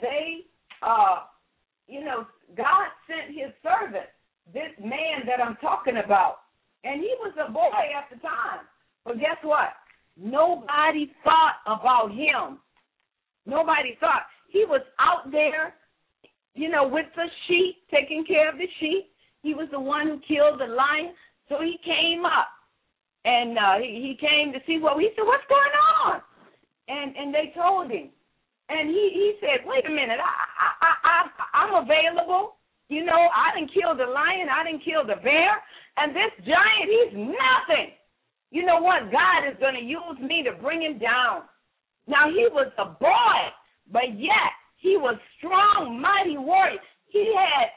God sent his servant, this man that I'm talking about. And he was a boy at the time. But guess what? Nobody thought about him. Nobody thought. He was out there, you know, with the sheep, taking care of the sheep. He was the one who killed the lion. So he came up, and he came to see he said, what's going on? And they told him. And he said, wait a minute, I'm available. You know, I didn't kill the lion. I didn't kill the bear. And this giant, he's nothing. You know what? God is going to use me to bring him down. Now, he was a boy, but yet he was strong, mighty warrior. He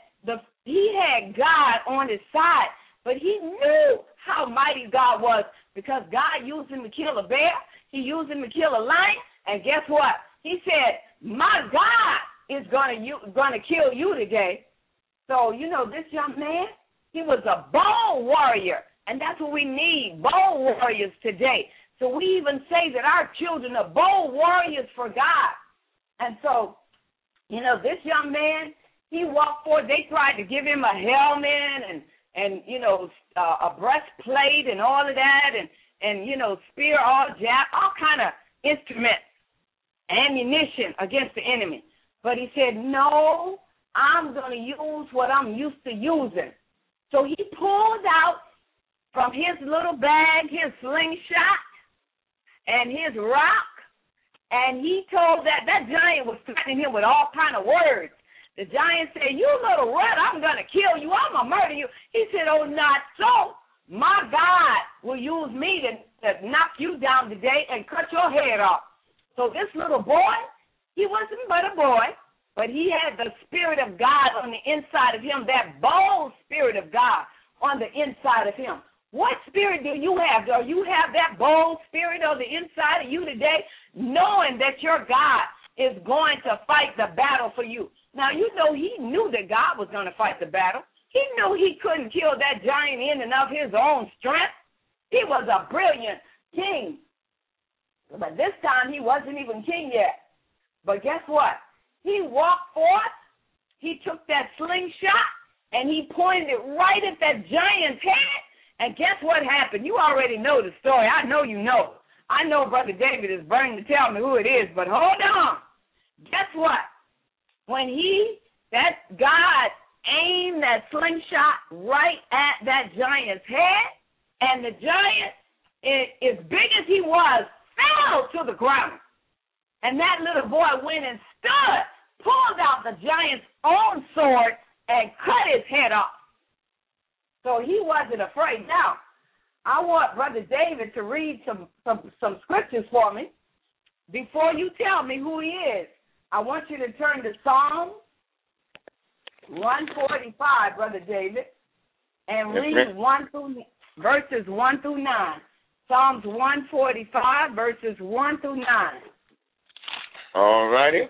had God on his side, but he knew how mighty God was because God used him to kill a bear. He used him to kill a lion. And guess what? He said, my God is going to kill you today. So, you know, this young man, he was a bold warrior. And that's what we need, bold warriors today. So we even say that our children are bold warriors for God. And so, you know, this young man, he walked forward. They tried to give him a helmet and you know, a breastplate and all of that and you know, spear, all kind of instruments, ammunition against the enemy. But he said, no, I'm going to use what I'm used to using. So he pulled out from his little bag his slingshot and his rock, and he told that giant was threatening him with all kind of words. The giant said, you little rat, I'm going to kill you. I'm going to murder you. He said, oh, not so. My God will use me to knock you down today and cut your head off. So this little boy, he wasn't but a boy, but he had the Spirit of God on the inside of him, that bold Spirit of God on the inside of him. What spirit do you have? Do you have that bold spirit on the inside of you today, knowing that your God is going to fight the battle for you? Now, you know, he knew that God was going to fight the battle. He knew he couldn't kill that giant in and of his own strength. He was a brilliant king. But this time he wasn't even king yet. But guess what? He walked forth, he took that slingshot, and he pointed it right at that giant's head. And guess what happened? You already know the story. I know you know. I know Brother David is burning to tell me who it is, but hold on. Guess what? When that God aimed that slingshot right at that giant's head, and the giant, as big as he was, fell to the ground. And that little boy went and stood, pulled out the giant's own sword, and cut his head off. So he wasn't afraid. Now, I want Brother David to read some scriptures for me. Before you tell me who he is, I want you to turn to Psalm 145, Brother David, and read verses 1 through 9. Psalms 145, verses 1 through 9. All righty.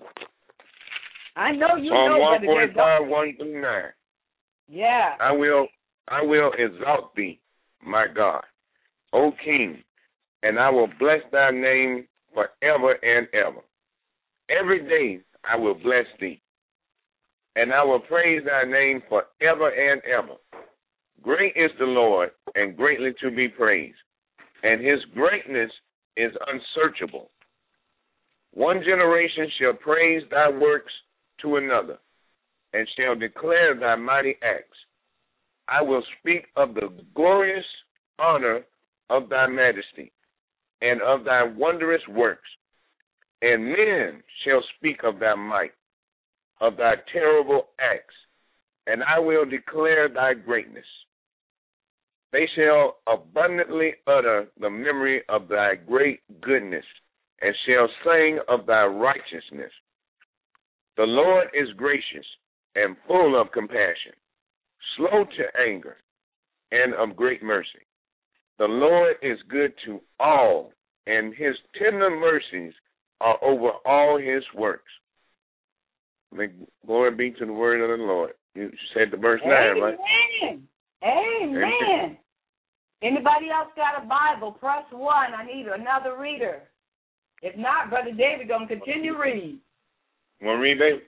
I know you Psalm know, 145, 1 through 9. Yeah. I will exalt thee, my God, O King, and I will bless thy name forever and ever. Every day I will bless thee, and I will praise thy name forever and ever. Great is the Lord, and greatly to be praised, and his greatness is unsearchable. One generation shall praise thy works to another, and shall declare thy mighty acts. I will speak of the glorious honor of thy majesty, and of thy wondrous works. And men shall speak of thy might, of thy terrible acts, and I will declare thy greatness. They shall abundantly utter the memory of thy great goodness, and shall sing of thy righteousness. The Lord is gracious and full of compassion, slow to anger, and of great mercy. The Lord is good to all, and his tender mercies are over all his works. May glory be to the word of the Lord. You said the verse 9, right? Amen. Anybody else got a Bible? Press 1. I need another reader. If not, Brother David going to continue reading. Want to read, David?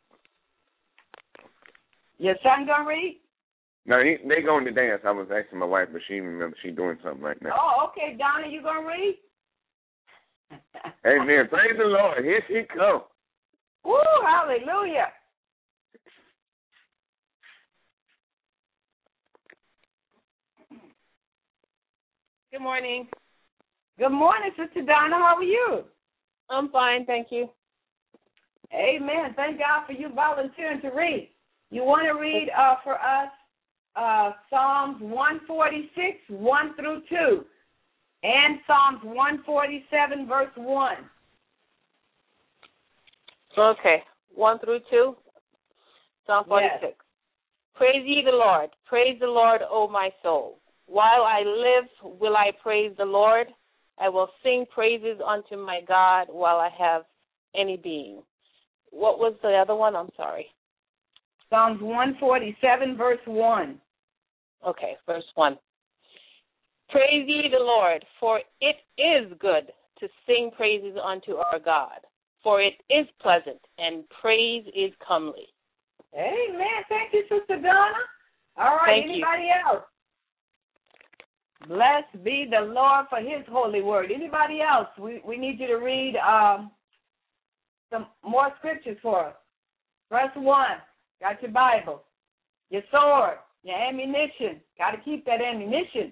Your son going to read? No, they going to dance. I was asking my wife, but she remembers she's doing something right now. Oh, okay. Donna, you going to read? Amen. Praise the Lord. Here she comes. Woo, hallelujah. Good morning. Good morning, Sister Donna. How are you? I'm fine, thank you. Amen. Thank God for you volunteering to read. You want to read for us Psalms 146, 1 through 2, and Psalms 147, verse 1. Okay, 1 through 2, Psalm 46. Yes. Praise ye the Lord. Praise the Lord, O my soul. While I live, will I praise the Lord. I will sing praises unto my God while I have any being. What was the other one? I'm sorry. Psalms 147, verse 1. Okay, verse 1. Praise ye the Lord, for it is good to sing praises unto our God, for it is pleasant, and praise is comely. Amen. Thank you, Sister Donna. All right, Thank anybody you. else? Blessed be the Lord for his holy word. Anybody else? We need you to read some more scriptures for us. Verse 1, got your Bible. Your sword, your ammunition. Got to keep that ammunition.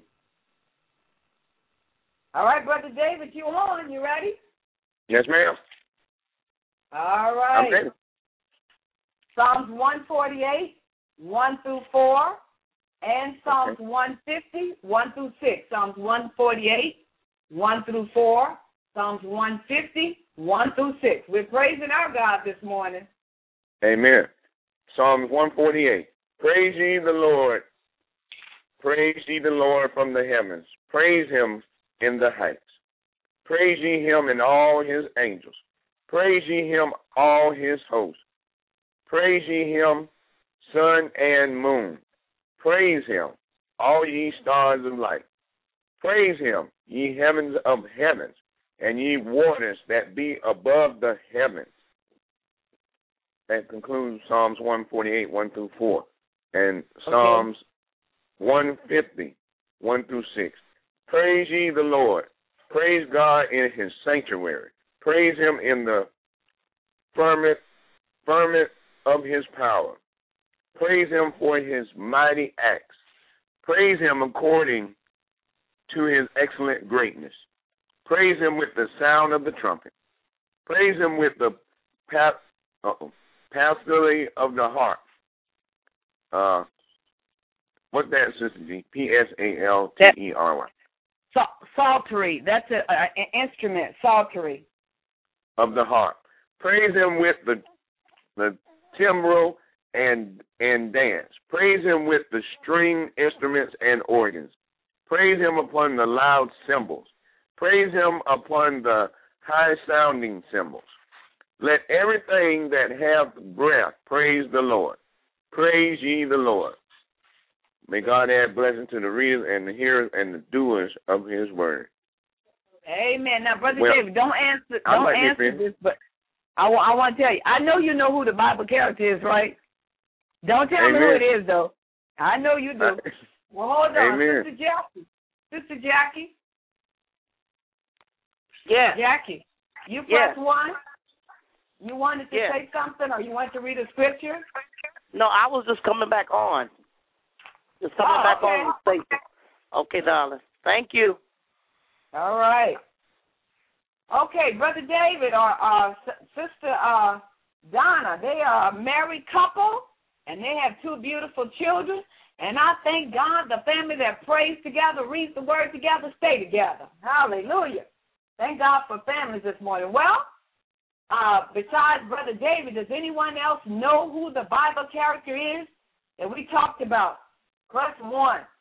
All right, Brother David, you on. You ready? Yes, ma'am. All right. I'm ready. Psalms 148, 1 through 4, and Psalms 150, 1 through 6. Psalms 148, 1 through 4, Psalms 150, 1 through 6. We're praising our God this morning. Amen. Psalms 148. Praise ye the Lord. Praise ye the Lord from the heavens. Praise him in the heights. Praise ye him and all his angels. Praise ye him, all his hosts. Praise ye him, sun and moon. Praise him, all ye stars of light. Praise him, ye heavens of heavens, and ye waters that be above the heavens. That concludes Psalms 148, 1 through 4, and Psalms 150, 1 through 6. Praise ye the Lord. Praise God in his sanctuary. Praise him in the firmament of his power. Praise him for his mighty acts. Praise him according to his excellent greatness. Praise him with the sound of the trumpet. Praise him with the psaltery of the harp. What's that, Sister G? Psaltery. Psaltery. That's an instrument. Psaltery. Of the harp. Praise him with the timbrel and dance. Praise him with the string instruments and organs. Praise him upon the loud cymbals. Praise him upon the high-sounding cymbals. Let everything that hath breath praise the Lord. Praise ye the Lord. May God add blessing to the readers and the hearers and the doers of his word. Amen. Now, Brother David, don't answer this, but I want to tell you, I know you know who the Bible character is, right? Don't tell me who it is, though. I know you do. Well, hold on. Amen. Sister Jackie. Yeah. Jackie, you press one. You wanted to say something, or you wanted to read a scripture? No, I was just coming back on. Just coming back on the station. Okay, darling. Thank you. All right. Okay, Brother David or Sister Donna, they are a married couple, and they have two beautiful children. And I thank God the family that prays together, reads the word together, stay together. Hallelujah. Thank God for families this morning. Well, besides Brother David, does anyone else know who the Bible character is that we talked about? Press 1.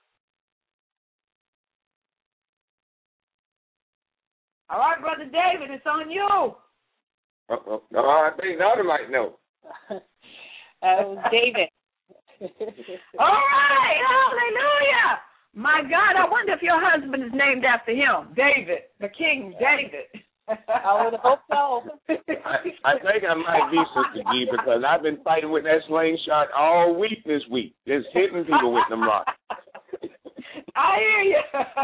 All right, Brother David, it's on you. I think the other might know. David. All right, hallelujah. My God, I wonder if your husband is named after him, David, the King David. I would hope so. I think I might be, Sister G, because I've been fighting with that slingshot all week this week, just hitting people with them rocks. I hear you.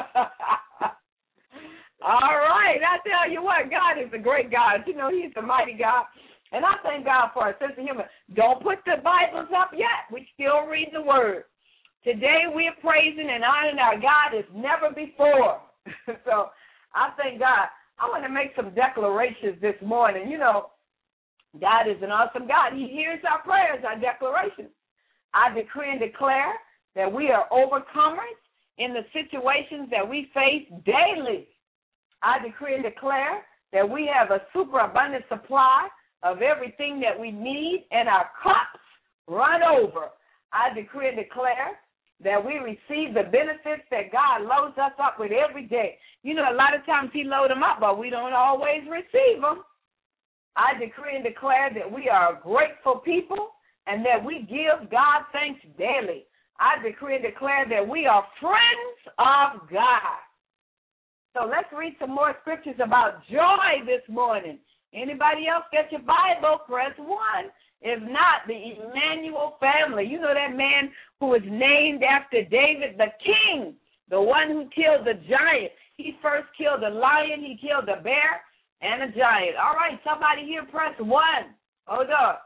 All right, I tell you what, God is a great God. You know, he's a mighty God. And I thank God for a sense of humor. Don't put the Bibles up yet. We still read the Word. Today we're praising and honoring our God as never before. So I thank God. I want to make some declarations this morning. You know, God is an awesome God. He hears our prayers, our declarations. I decree and declare that we are overcomers in the situations that we face daily. I decree and declare that we have a superabundant supply of everything that we need, and our cups run over. I decree and declare that we receive the benefits that God loads us up with every day. You know, a lot of times he loads them up, but we don't always receive them. I decree and declare that we are a grateful people and that we give God thanks daily. I decree and declare that we are friends of God. So let's read some more scriptures about joy this morning. Anybody else get your Bible? Press 1. If not, the Emmanuel family. You know that man who was named after David, the king, the one who killed the giant. He first killed a lion, he killed a bear, and a giant. All right, somebody here press 1. Hold on.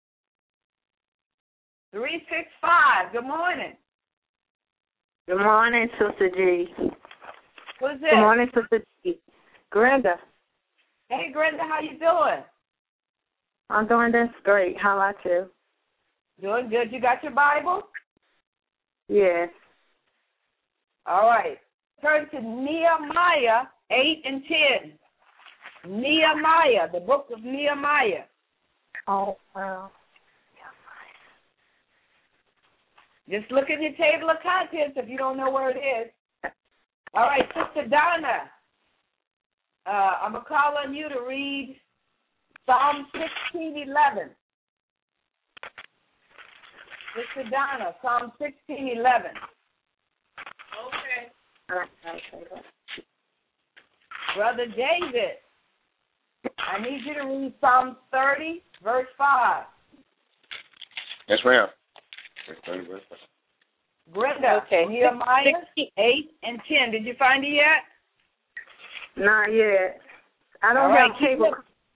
365, good morning. Good morning, Sister G. Who's this? Good morning, Sister G. Grenda. Hey, Grenda, how you doing? I'm doing this great. How about you? Doing good. You got your Bible? Yes. All right. Turn to Nehemiah 8 and 10. Nehemiah, the book of Nehemiah. Oh, wow. Just look at your table of contents if you don't know where it is. All right, Sister Donna, I'm going to call on you to read Psalm 16:11. Sister Donna, Psalm 16:11. Okay. Brother David, I need you to read Psalm 30, verse 5. Yes, ma'am. 30, verse 5. Brenda, Okay. Nehemiah 8 and 10. Did you find it yet? Not yet. I don't All right, have table.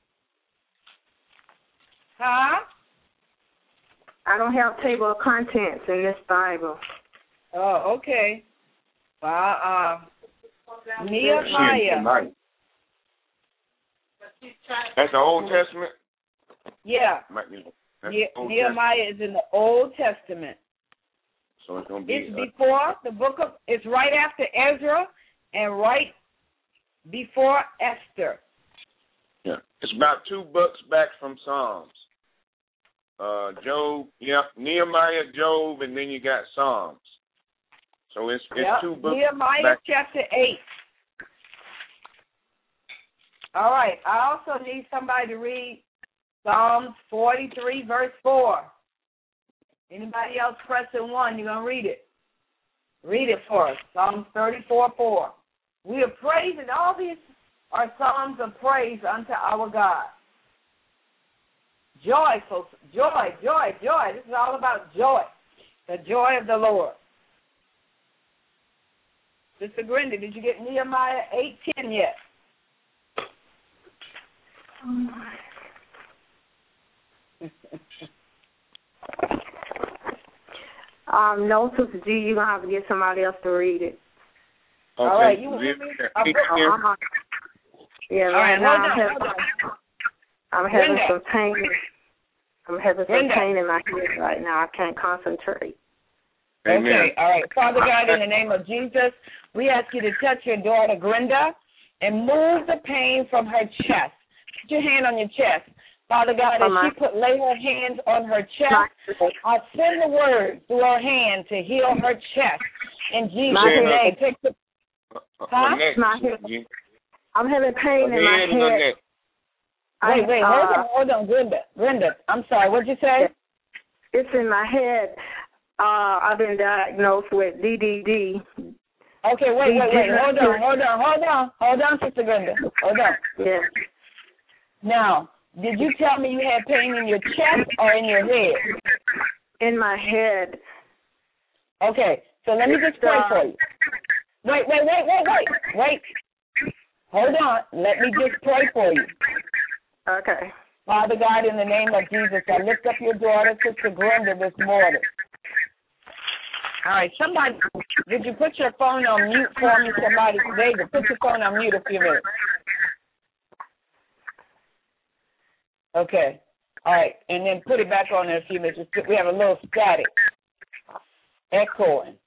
Huh? I don't have table of contents in this Bible. Oh, okay. Nehemiah. That's the Old Testament? Yeah. That's the Old Nehemiah is in the Old Testament. So it's going to be. It's before the book of, it's right after Ezra and right before Esther. Yeah. It's about 2 books back from Psalms. Job, Nehemiah, Job, and then you got Psalms. So it's 2 books. Nehemiah back. chapter 8. All right. I also need somebody to read Psalms 43, verse 4. Anybody else pressing 1, you're going to read it. Read it for us. Psalms 34:4. We are praising. All these are psalms of praise unto our God. Joyful, joy. This is all about joy. The joy of the Lord. Sister Brenda, did you get Nehemiah 8:10 yet? No, Sister G, you're going to have to get somebody else to read it. Okay. All right, you want me? Yeah, right now hold on. I'm having Brenda. some pain. I'm having some Brenda. pain in my head right now. I can't concentrate. Amen. Okay, all right. Father God, in the name of Jesus, we ask you to touch your daughter, Brenda, and move the pain from her chest. Put your hand on your chest. Father God, as she lay her hands on her chest, I send the word through her hand to heal her chest. In Jesus' name, take the... Huh? I'm having pain in my head. Wait, hold on, Brenda, I'm sorry, what'd you say? It's in my head. I've been diagnosed with DDD. Okay, wait, hold on, Sister Brenda, hold on. Yeah. Now, did you tell me you had pain in your chest or in your head? In my head. Okay, so let me just pray for you. Wait. Hold on, let me just pray for you. Okay. Father God, in the name of Jesus, I lift up your daughter, Sister Brenda, this morning. All right, somebody, did you put your phone on mute for me? Somebody, David, put your phone on mute a few minutes. Okay. All right, and then put it back on in a few minutes. We have a little static, echoing.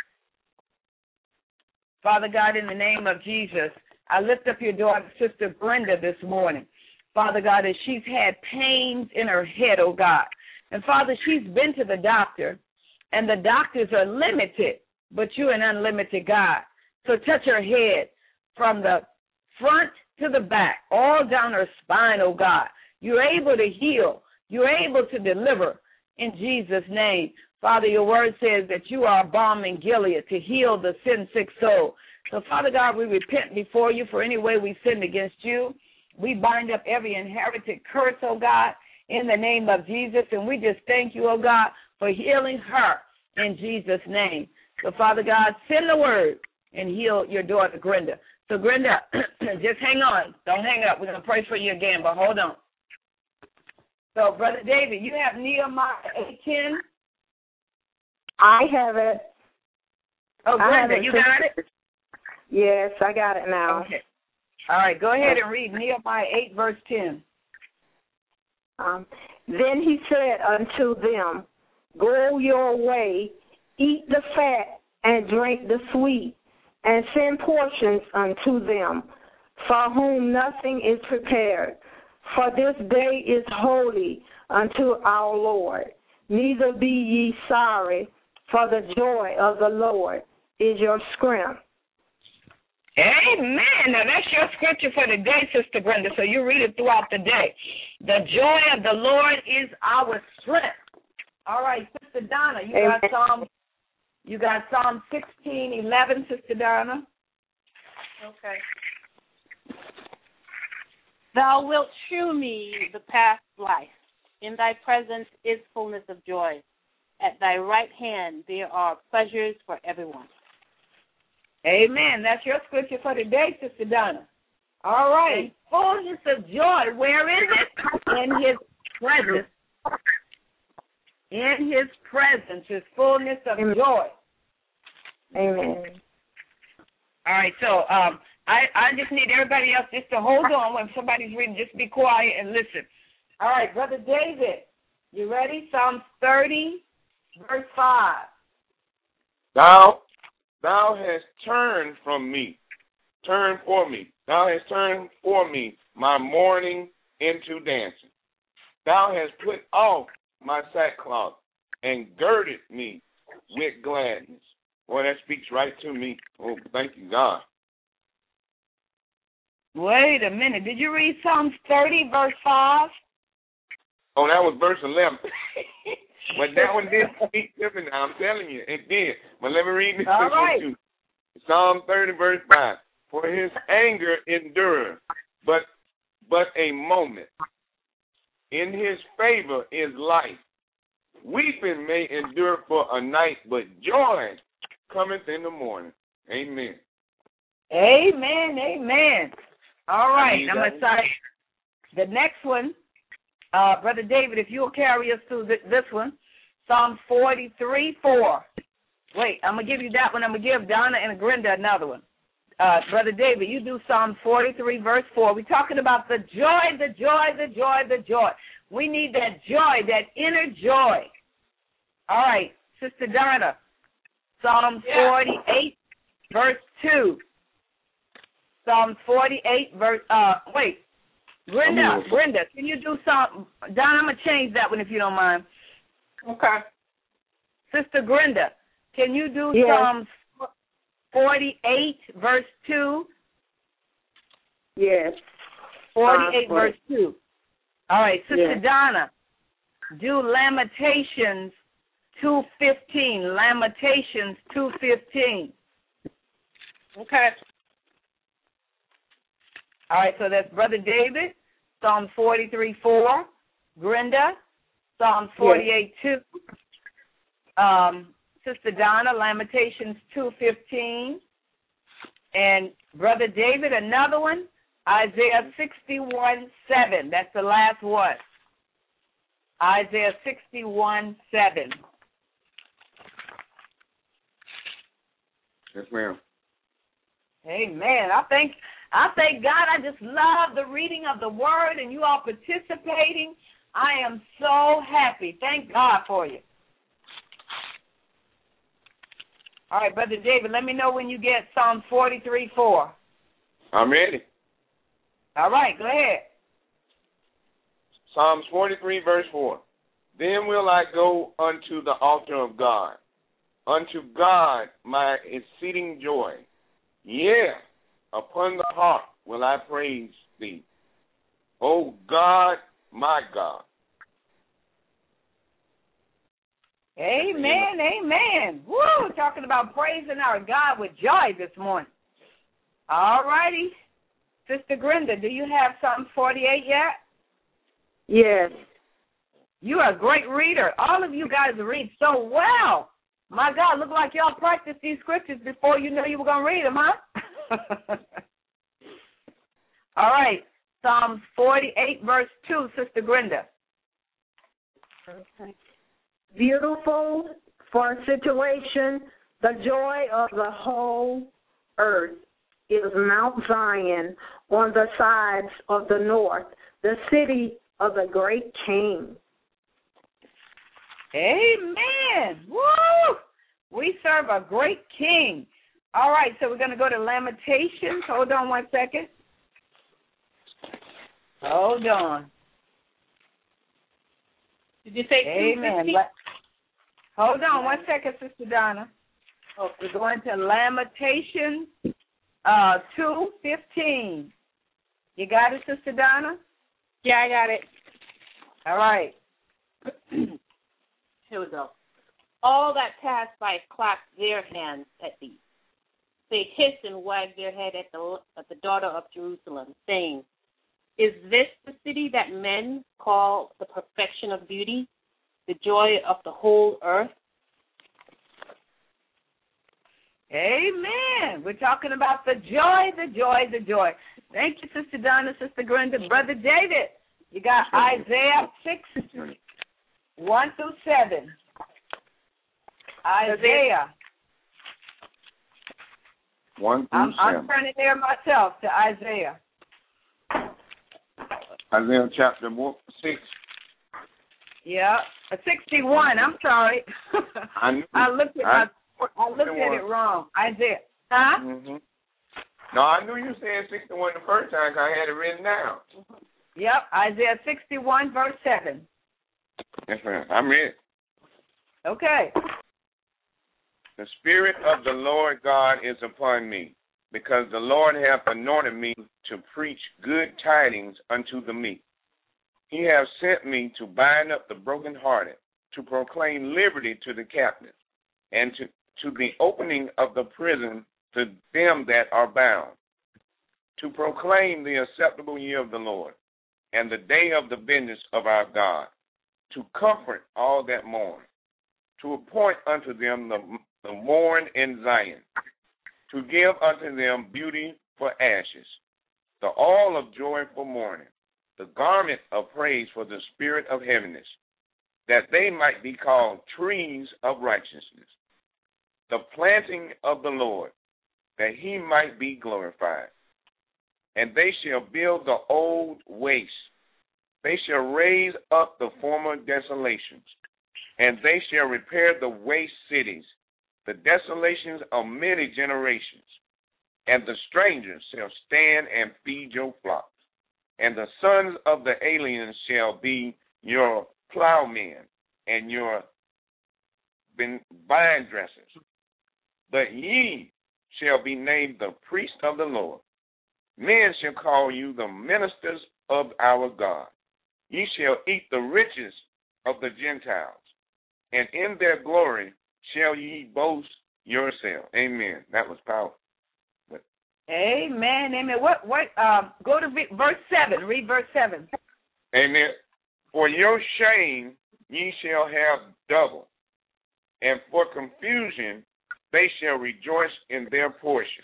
Father God, in the name of Jesus, I lift up your daughter, Sister Brenda, this morning. Father God, as she's had pains in her head, oh God. And Father, she's been to the doctor, and the doctors are limited, but you're an unlimited God. So touch her head from the front to the back, all down her spine, oh God. You're able to heal. You're able to deliver in Jesus' name. Father, your word says that you are a balm in Gilead to heal the sin-sick soul. So, Father God, we repent before you for any way we sinned against you. We bind up every inherited curse, oh God, in the name of Jesus. And we just thank you, oh God, for healing her in Jesus' name. So, Father God, send the word and heal your daughter, Brenda. So, Brenda, just hang on. Don't hang up. We're going to pray for you again, but hold on. So, Brother David, you have Nehemiah 8:10? I have it. Oh, Brenda, you got it? Yes, I got it now. Okay. All right, go ahead and read Nehemiah 8, verse 10. Then he said unto them, go your way, eat the fat, and drink the sweet, and send portions unto them, for whom nothing is prepared. For this day is holy unto our Lord. Neither be ye sorry, for the joy of the Lord is your strength. Amen. Now, that's your scripture for the day, Sister Brenda, so you read it throughout the day. The joy of the Lord is our strength. All right, Sister Donna, you got Psalm 16:11, Sister Donna. Okay. Thou wilt shew me the path of life. In thy presence is fullness of joy. At thy right hand there are pleasures for everyone. Amen. That's your scripture for today, Sister Donna. All right. Fullness of joy. Where is it? In his presence. In his presence is fullness of joy. Amen. All right, so I just need everybody else just to hold on when somebody's reading. Just be quiet and listen. All right, Brother David, you ready? Psalms 30, verse 5. Thou hast turned for me. Thou hast turned for me my mourning into dancing. Thou hast put off my sackcloth and girded me with gladness. Boy, that speaks right to me. Oh, thank you, God. Wait a minute. Did you read Psalms 30, verse 5? Oh, that was verse 11. But that one did speak different. I'm telling you, it did. But let me read this one too. Psalm 30, verse 5. For his anger endureth, but a moment. In his favor is life. Weeping may endure for a night, but joy cometh in the morning. Amen. Amen. Amen. All right. I'm going to start the next one. Brother David, if you'll carry us through this one. Psalm 43:4. Wait, I'm going to give you that one. I'm going to give Donna and Grenda another one. Brother David, you do Psalm 43, verse 4. We're talking about the joy, the joy, the joy, the joy. We need that joy, that inner joy. All right, Sister Donna, Psalm 48, verse 2. Psalm 48, verse, Brenda, can you do Psalm, Donna, I'm going to change that one if you don't mind. Okay. Sister Grenda, can you do Psalm 48, verse 2? Yes. 48, verse 2. All right, Sister Donna, do Lamentations 2:15. Lamentations 2:15. Okay. All right, so that's Brother David, Psalm 43:4. Grenda, Psalm 48:2. Sister Donna, Lamentations 2:15. And Brother David, another one, Isaiah 61:7. That's the last one. Isaiah 61:7. Yes, ma'am. Amen. I thank God. I just love the reading of the Word and you all participating. I am so happy. Thank God for you. All right, Brother David, let me know when you get Psalm 43:4. I'm ready. All right, go ahead. Psalms 43, verse 4. Then will I go unto the altar of God, unto God my exceeding joy. Yeah, upon the harp will I praise thee. O God, my God. Amen, amen. Woo, talking about praising our God with joy this morning. All righty. Sister Grenda, do you have Psalm 48 yet? Yes. You are a great reader. All of you guys read so well. My God, look like y'all practiced these scriptures before you knew you were going to read them, huh? All right. Psalms 48, verse 2, Sister Grenda. Okay. Beautiful for a situation, the joy of the whole earth is Mount Zion on the sides of the north, the city of the great King. Amen. Woo! We serve a great King. All right, so we're going to go to Lamentations. Hold on one second. Hold on. Did you say Amen. Hold on one second, Sister Donna. We're going to Lamentations 2:15. You got it, Sister Donna? Yeah, I got it. All right. Here we go. All that passed by clapped their hands at thee. They hissed and wagged their head at the daughter of Jerusalem, saying, Is this the city that men call the perfection of beauty, the joy of the whole earth? Amen. We're talking about the joy, the joy, the joy. Thank you, Sister Donna, Sister Glenda. Brother David, you got Isaiah 6, 1 through 7. Isaiah. 1 through 7. I'm turning there myself to Isaiah. Isaiah chapter 6. Yeah, 61. I'm sorry. I looked at it wrong. Isaiah. Huh? Mm-hmm. No, I knew you said 61 the first time because I had it written down. Yep, Isaiah 61, verse 7. Yes, ma'am. I'm ready. Okay. The Spirit of the Lord God is upon me, because the Lord hath anointed me to preach good tidings unto the meek. He hath sent me to bind up the brokenhearted, to proclaim liberty to the captives, and to the opening of the prison to them that are bound, to proclaim the acceptable year of the Lord, and the day of the vengeance of our God, to comfort all that mourn, to appoint unto them the mourn in Zion, to give unto them beauty for ashes, the oil of joy for mourning, the garment of praise for the spirit of heaviness, that they might be called trees of righteousness, the planting of the Lord, that he might be glorified. And they shall build the old waste. They shall raise up the former desolations, and they shall repair the waste cities, the desolations of many generations. And the strangers shall stand and feed your flocks, and the sons of the aliens shall be your plowmen and your vine dressers. But ye shall be named the priests of the Lord. Men shall call you the ministers of our God. Ye shall eat the riches of the Gentiles, and in their glory shall ye boast yourselves. Amen. That was powerful. Amen. Amen. Go to verse 7. Read verse 7. Amen. For your shame ye shall have double, and for confusion they shall rejoice in their portion.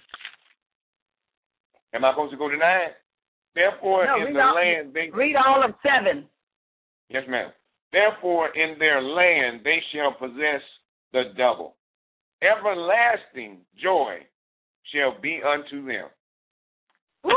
Am I supposed to go to 9? Therefore, in the land they read all of 7. Yes, ma'am. Therefore, in their land they shall possess the double. Everlasting joy shall be unto them. Woo!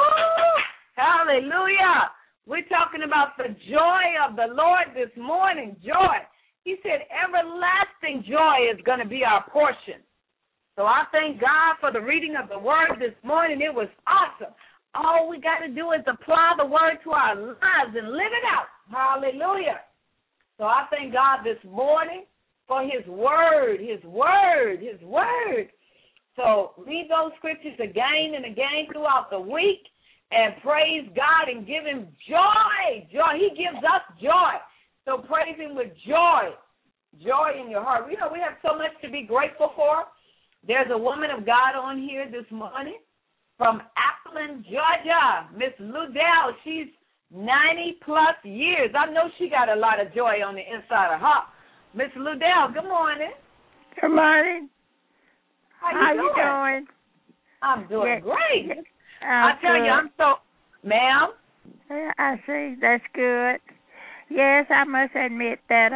Hallelujah. We're talking about the joy of the Lord this morning. Joy. He said everlasting joy is going to be our portion. So I thank God for the reading of the word this morning. It was awesome. All we got to do is apply the word to our lives and live it out. Hallelujah. So I thank God this morning for his word, his word, his word. So read those scriptures again and again throughout the week and praise God and give him joy. Joy. He gives us joy. So praise him with joy. Joy in your heart. You know, we have so much to be grateful for. There's a woman of God on here this morning from Appleton, Georgia, Miss Ludell. She's 90-plus years. I know she got a lot of joy on the inside of her. Miss Ludell, good morning. Good morning. How you doing? I'm doing great. I tell good. you, I'm so, ma'am. I see. That's good. Yes, I must admit that,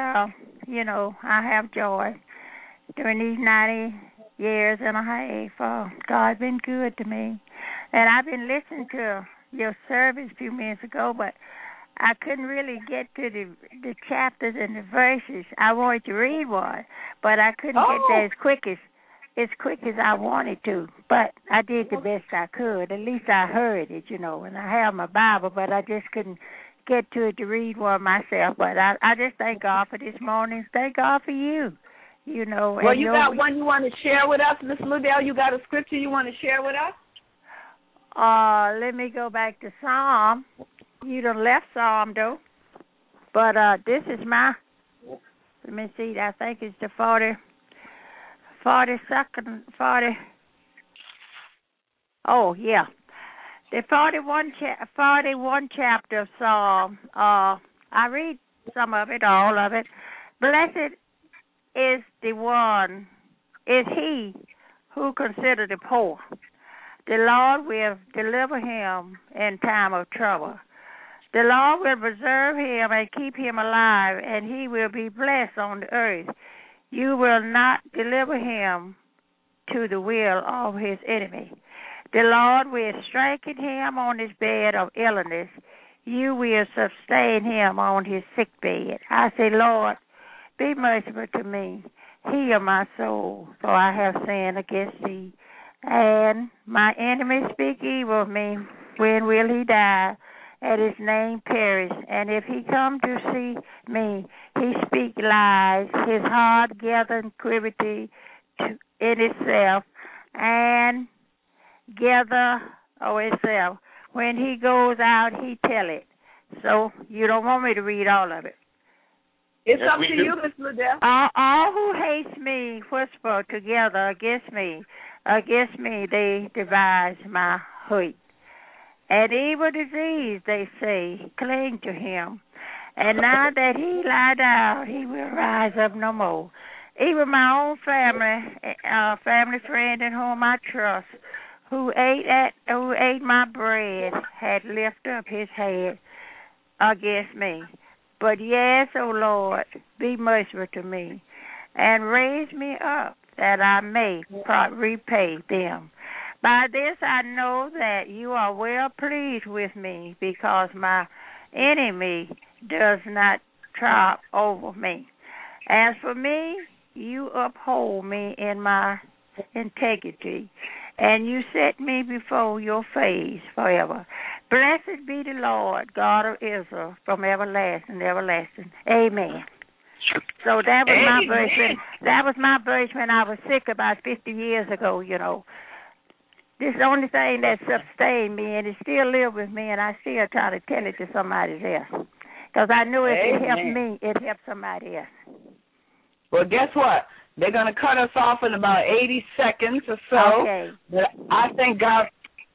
I have joy during these 90 years and a half. God's been good to me. And I've been listening to your service a few minutes ago, but I couldn't really get to the chapters and the verses. I wanted to read one, but I couldn't get there as quick as I wanted to. But I did the best I could. At least I heard it, and I have my Bible, but I just couldn't get to it to read one myself. But I just thank God for this morning. Thank God for you. Well, you got one you want to share with us, Miss Ludell? You got a scripture you want to share with us? Let me go back to Psalm. You done left Psalm, though. But this is my let me see, I think it's the 41 chapter of Psalm. I read some of it, all of it. Blessed is he who consider the poor. The Lord will deliver him in time of trouble. The Lord will preserve him and keep him alive, and he will be blessed on the earth. You will not deliver him to the will of his enemy. The Lord will strengthen him on his bed of illness. You will sustain him on his sick bed. I say, Lord, be merciful to me. Heal my soul, for I have sinned against thee. And my enemies speak evil of me. When will he die? And his name perish. And if he come to see me, he speak lies. His heart gather iniquity in itself, and gather itself. When he goes out, he tell it. So you don't want me to read all of it. It's up to you, Miss Liddell. All who hate me whisper together against me. Against me they devise my hate. And evil disease, they say, cling to him. And now that he lie down, he will rise up no more. Even my own family friend in whom I trust, who ate my bread, had lifted up his head against me. But yes, O Lord, be merciful to me, and raise me up, that I may repay them. By this I know that you are well pleased with me, because my enemy does not triumph over me. As for me, you uphold me in my integrity, and you set me before your face forever. Blessed be the Lord, God of Israel, from everlasting to everlasting. Amen. So that was my verse. That was my verse when I was sick about 50 years ago, you know. This is the only thing that sustained me, and it still lives with me, and I still try to tell it to somebody else. Because I knew if it helped me, it helped somebody else. Well, guess what? They're going to cut us off in about 80 seconds or so. Okay. But I thank God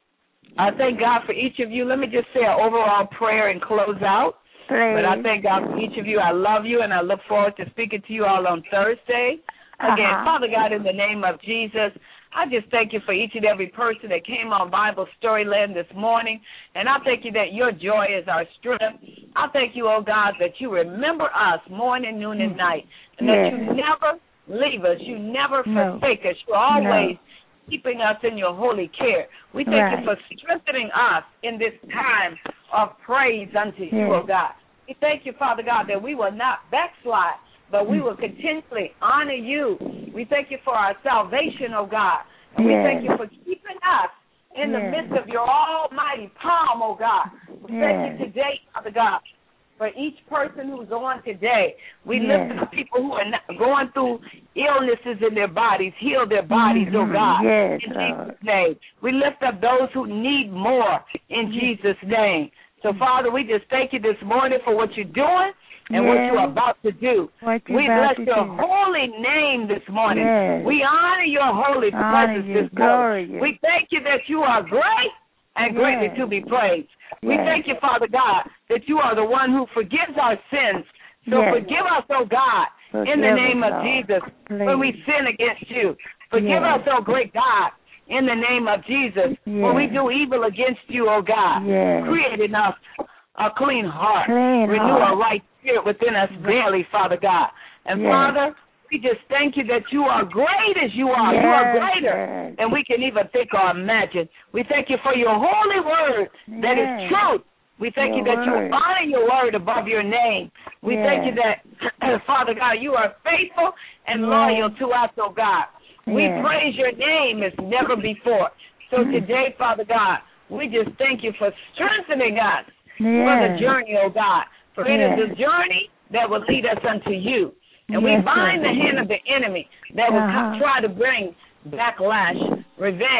for each of you. Let me just say an overall prayer and close out. Please. But I thank God for each of you. I love you, and I look forward to speaking to you all on Thursday. Again, Father God, in the name of Jesus, I just thank you for each and every person that came on Bible Storyland this morning. And I thank you that your joy is our strength. I thank you, oh God, that you remember us morning, noon, and night. And that you never leave us. You never forsake us. You're always keeping us in your holy care. We thank you for strengthening us in this time of praise unto you, oh God. We thank you, Father God, that we will not backslide, but we will continually honor you. We thank you for our salvation, oh God. And we thank you for keeping us in the midst of your almighty palm, oh God. We thank you today, Father God, for each person who's on today. We lift up people who are going through illnesses in their bodies. Heal their bodies, oh God, in Jesus' name. We lift up those who need more in Jesus' name. So, Father, we just thank you this morning for what you're doing and what you're about to do. We bless your holy name this morning. We honor your holy presence this morning. We thank you that you are great and greatly to be praised. We thank you, Father God, that you are the one who forgives our sins. So forgive us, oh God, in the name of Jesus, when we sin against you. Forgive us, oh great God, in the name of Jesus, when we do evil against you, oh God. Create in us a clean heart. Renew a right spirit within us daily, Father God. And Father, we just thank you that you are great as you are. You are greater than we can even think or imagine. We thank you for your holy word that is truth. We thank you that you honor your word above your name. We thank you that, Father God, you are faithful and loyal to us, oh God. We praise your name as never before. So today, Father God, we just thank you for strengthening us for the journey, oh God. For it is a journey that will lead us unto you. And we bind the hand of the enemy that will try to bring backlash, revenge,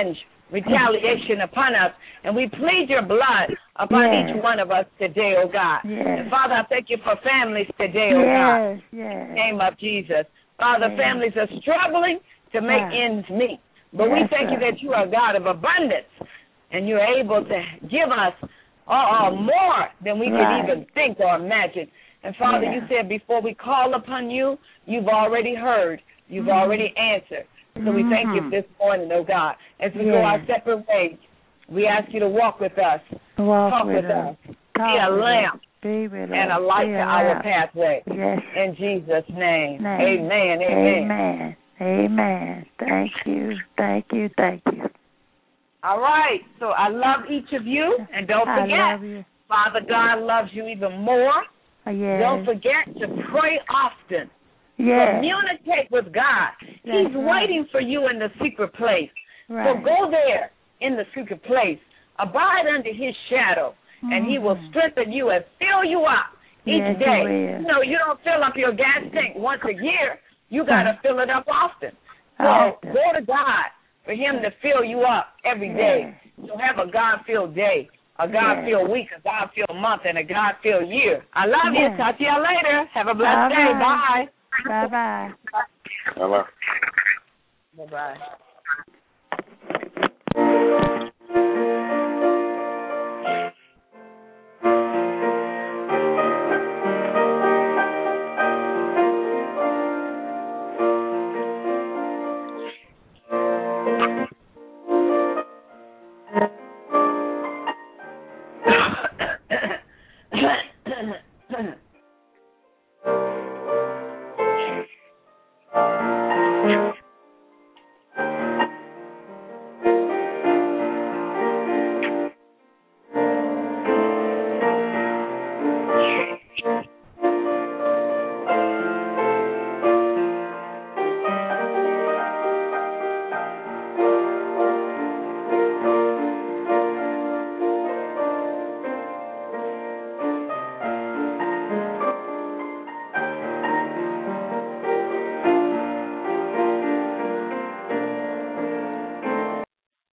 retaliation upon us. And we plead your blood upon each one of us today, oh God. And Father, I thank you for families today, oh God. In the name of Jesus. Father, families are struggling to make ends meet. But we thank you that you are a God of abundance, and you're able to give us more than we could even think or imagine. And Father, you said before we call upon you, you've already heard, you've already answered. So we thank you this morning, oh God. As we go our separate ways, we ask you to walk with us, talk with us, be a lamp and a light to our pathway. In Jesus' name, amen, amen. Amen. Thank you, thank you, thank you. All right, so I love each of you, and don't forget, Father God loves you even more. Don't forget to pray often. Communicate with God. He's waiting for you in the secret place. So go there in the secret place. Abide under his shadow, and he will strengthen you and fill you up each day. You know, you don't fill up your gas tank once a year. You got to fill it up often. So go to God for him to fill you up every day. So have a God-filled day, a God-filled week, a God-filled month, and a God-filled year. I love you. Talk to y'all later. Have a blessed day. Bye. Bye-bye. Bye-bye. Bye-bye.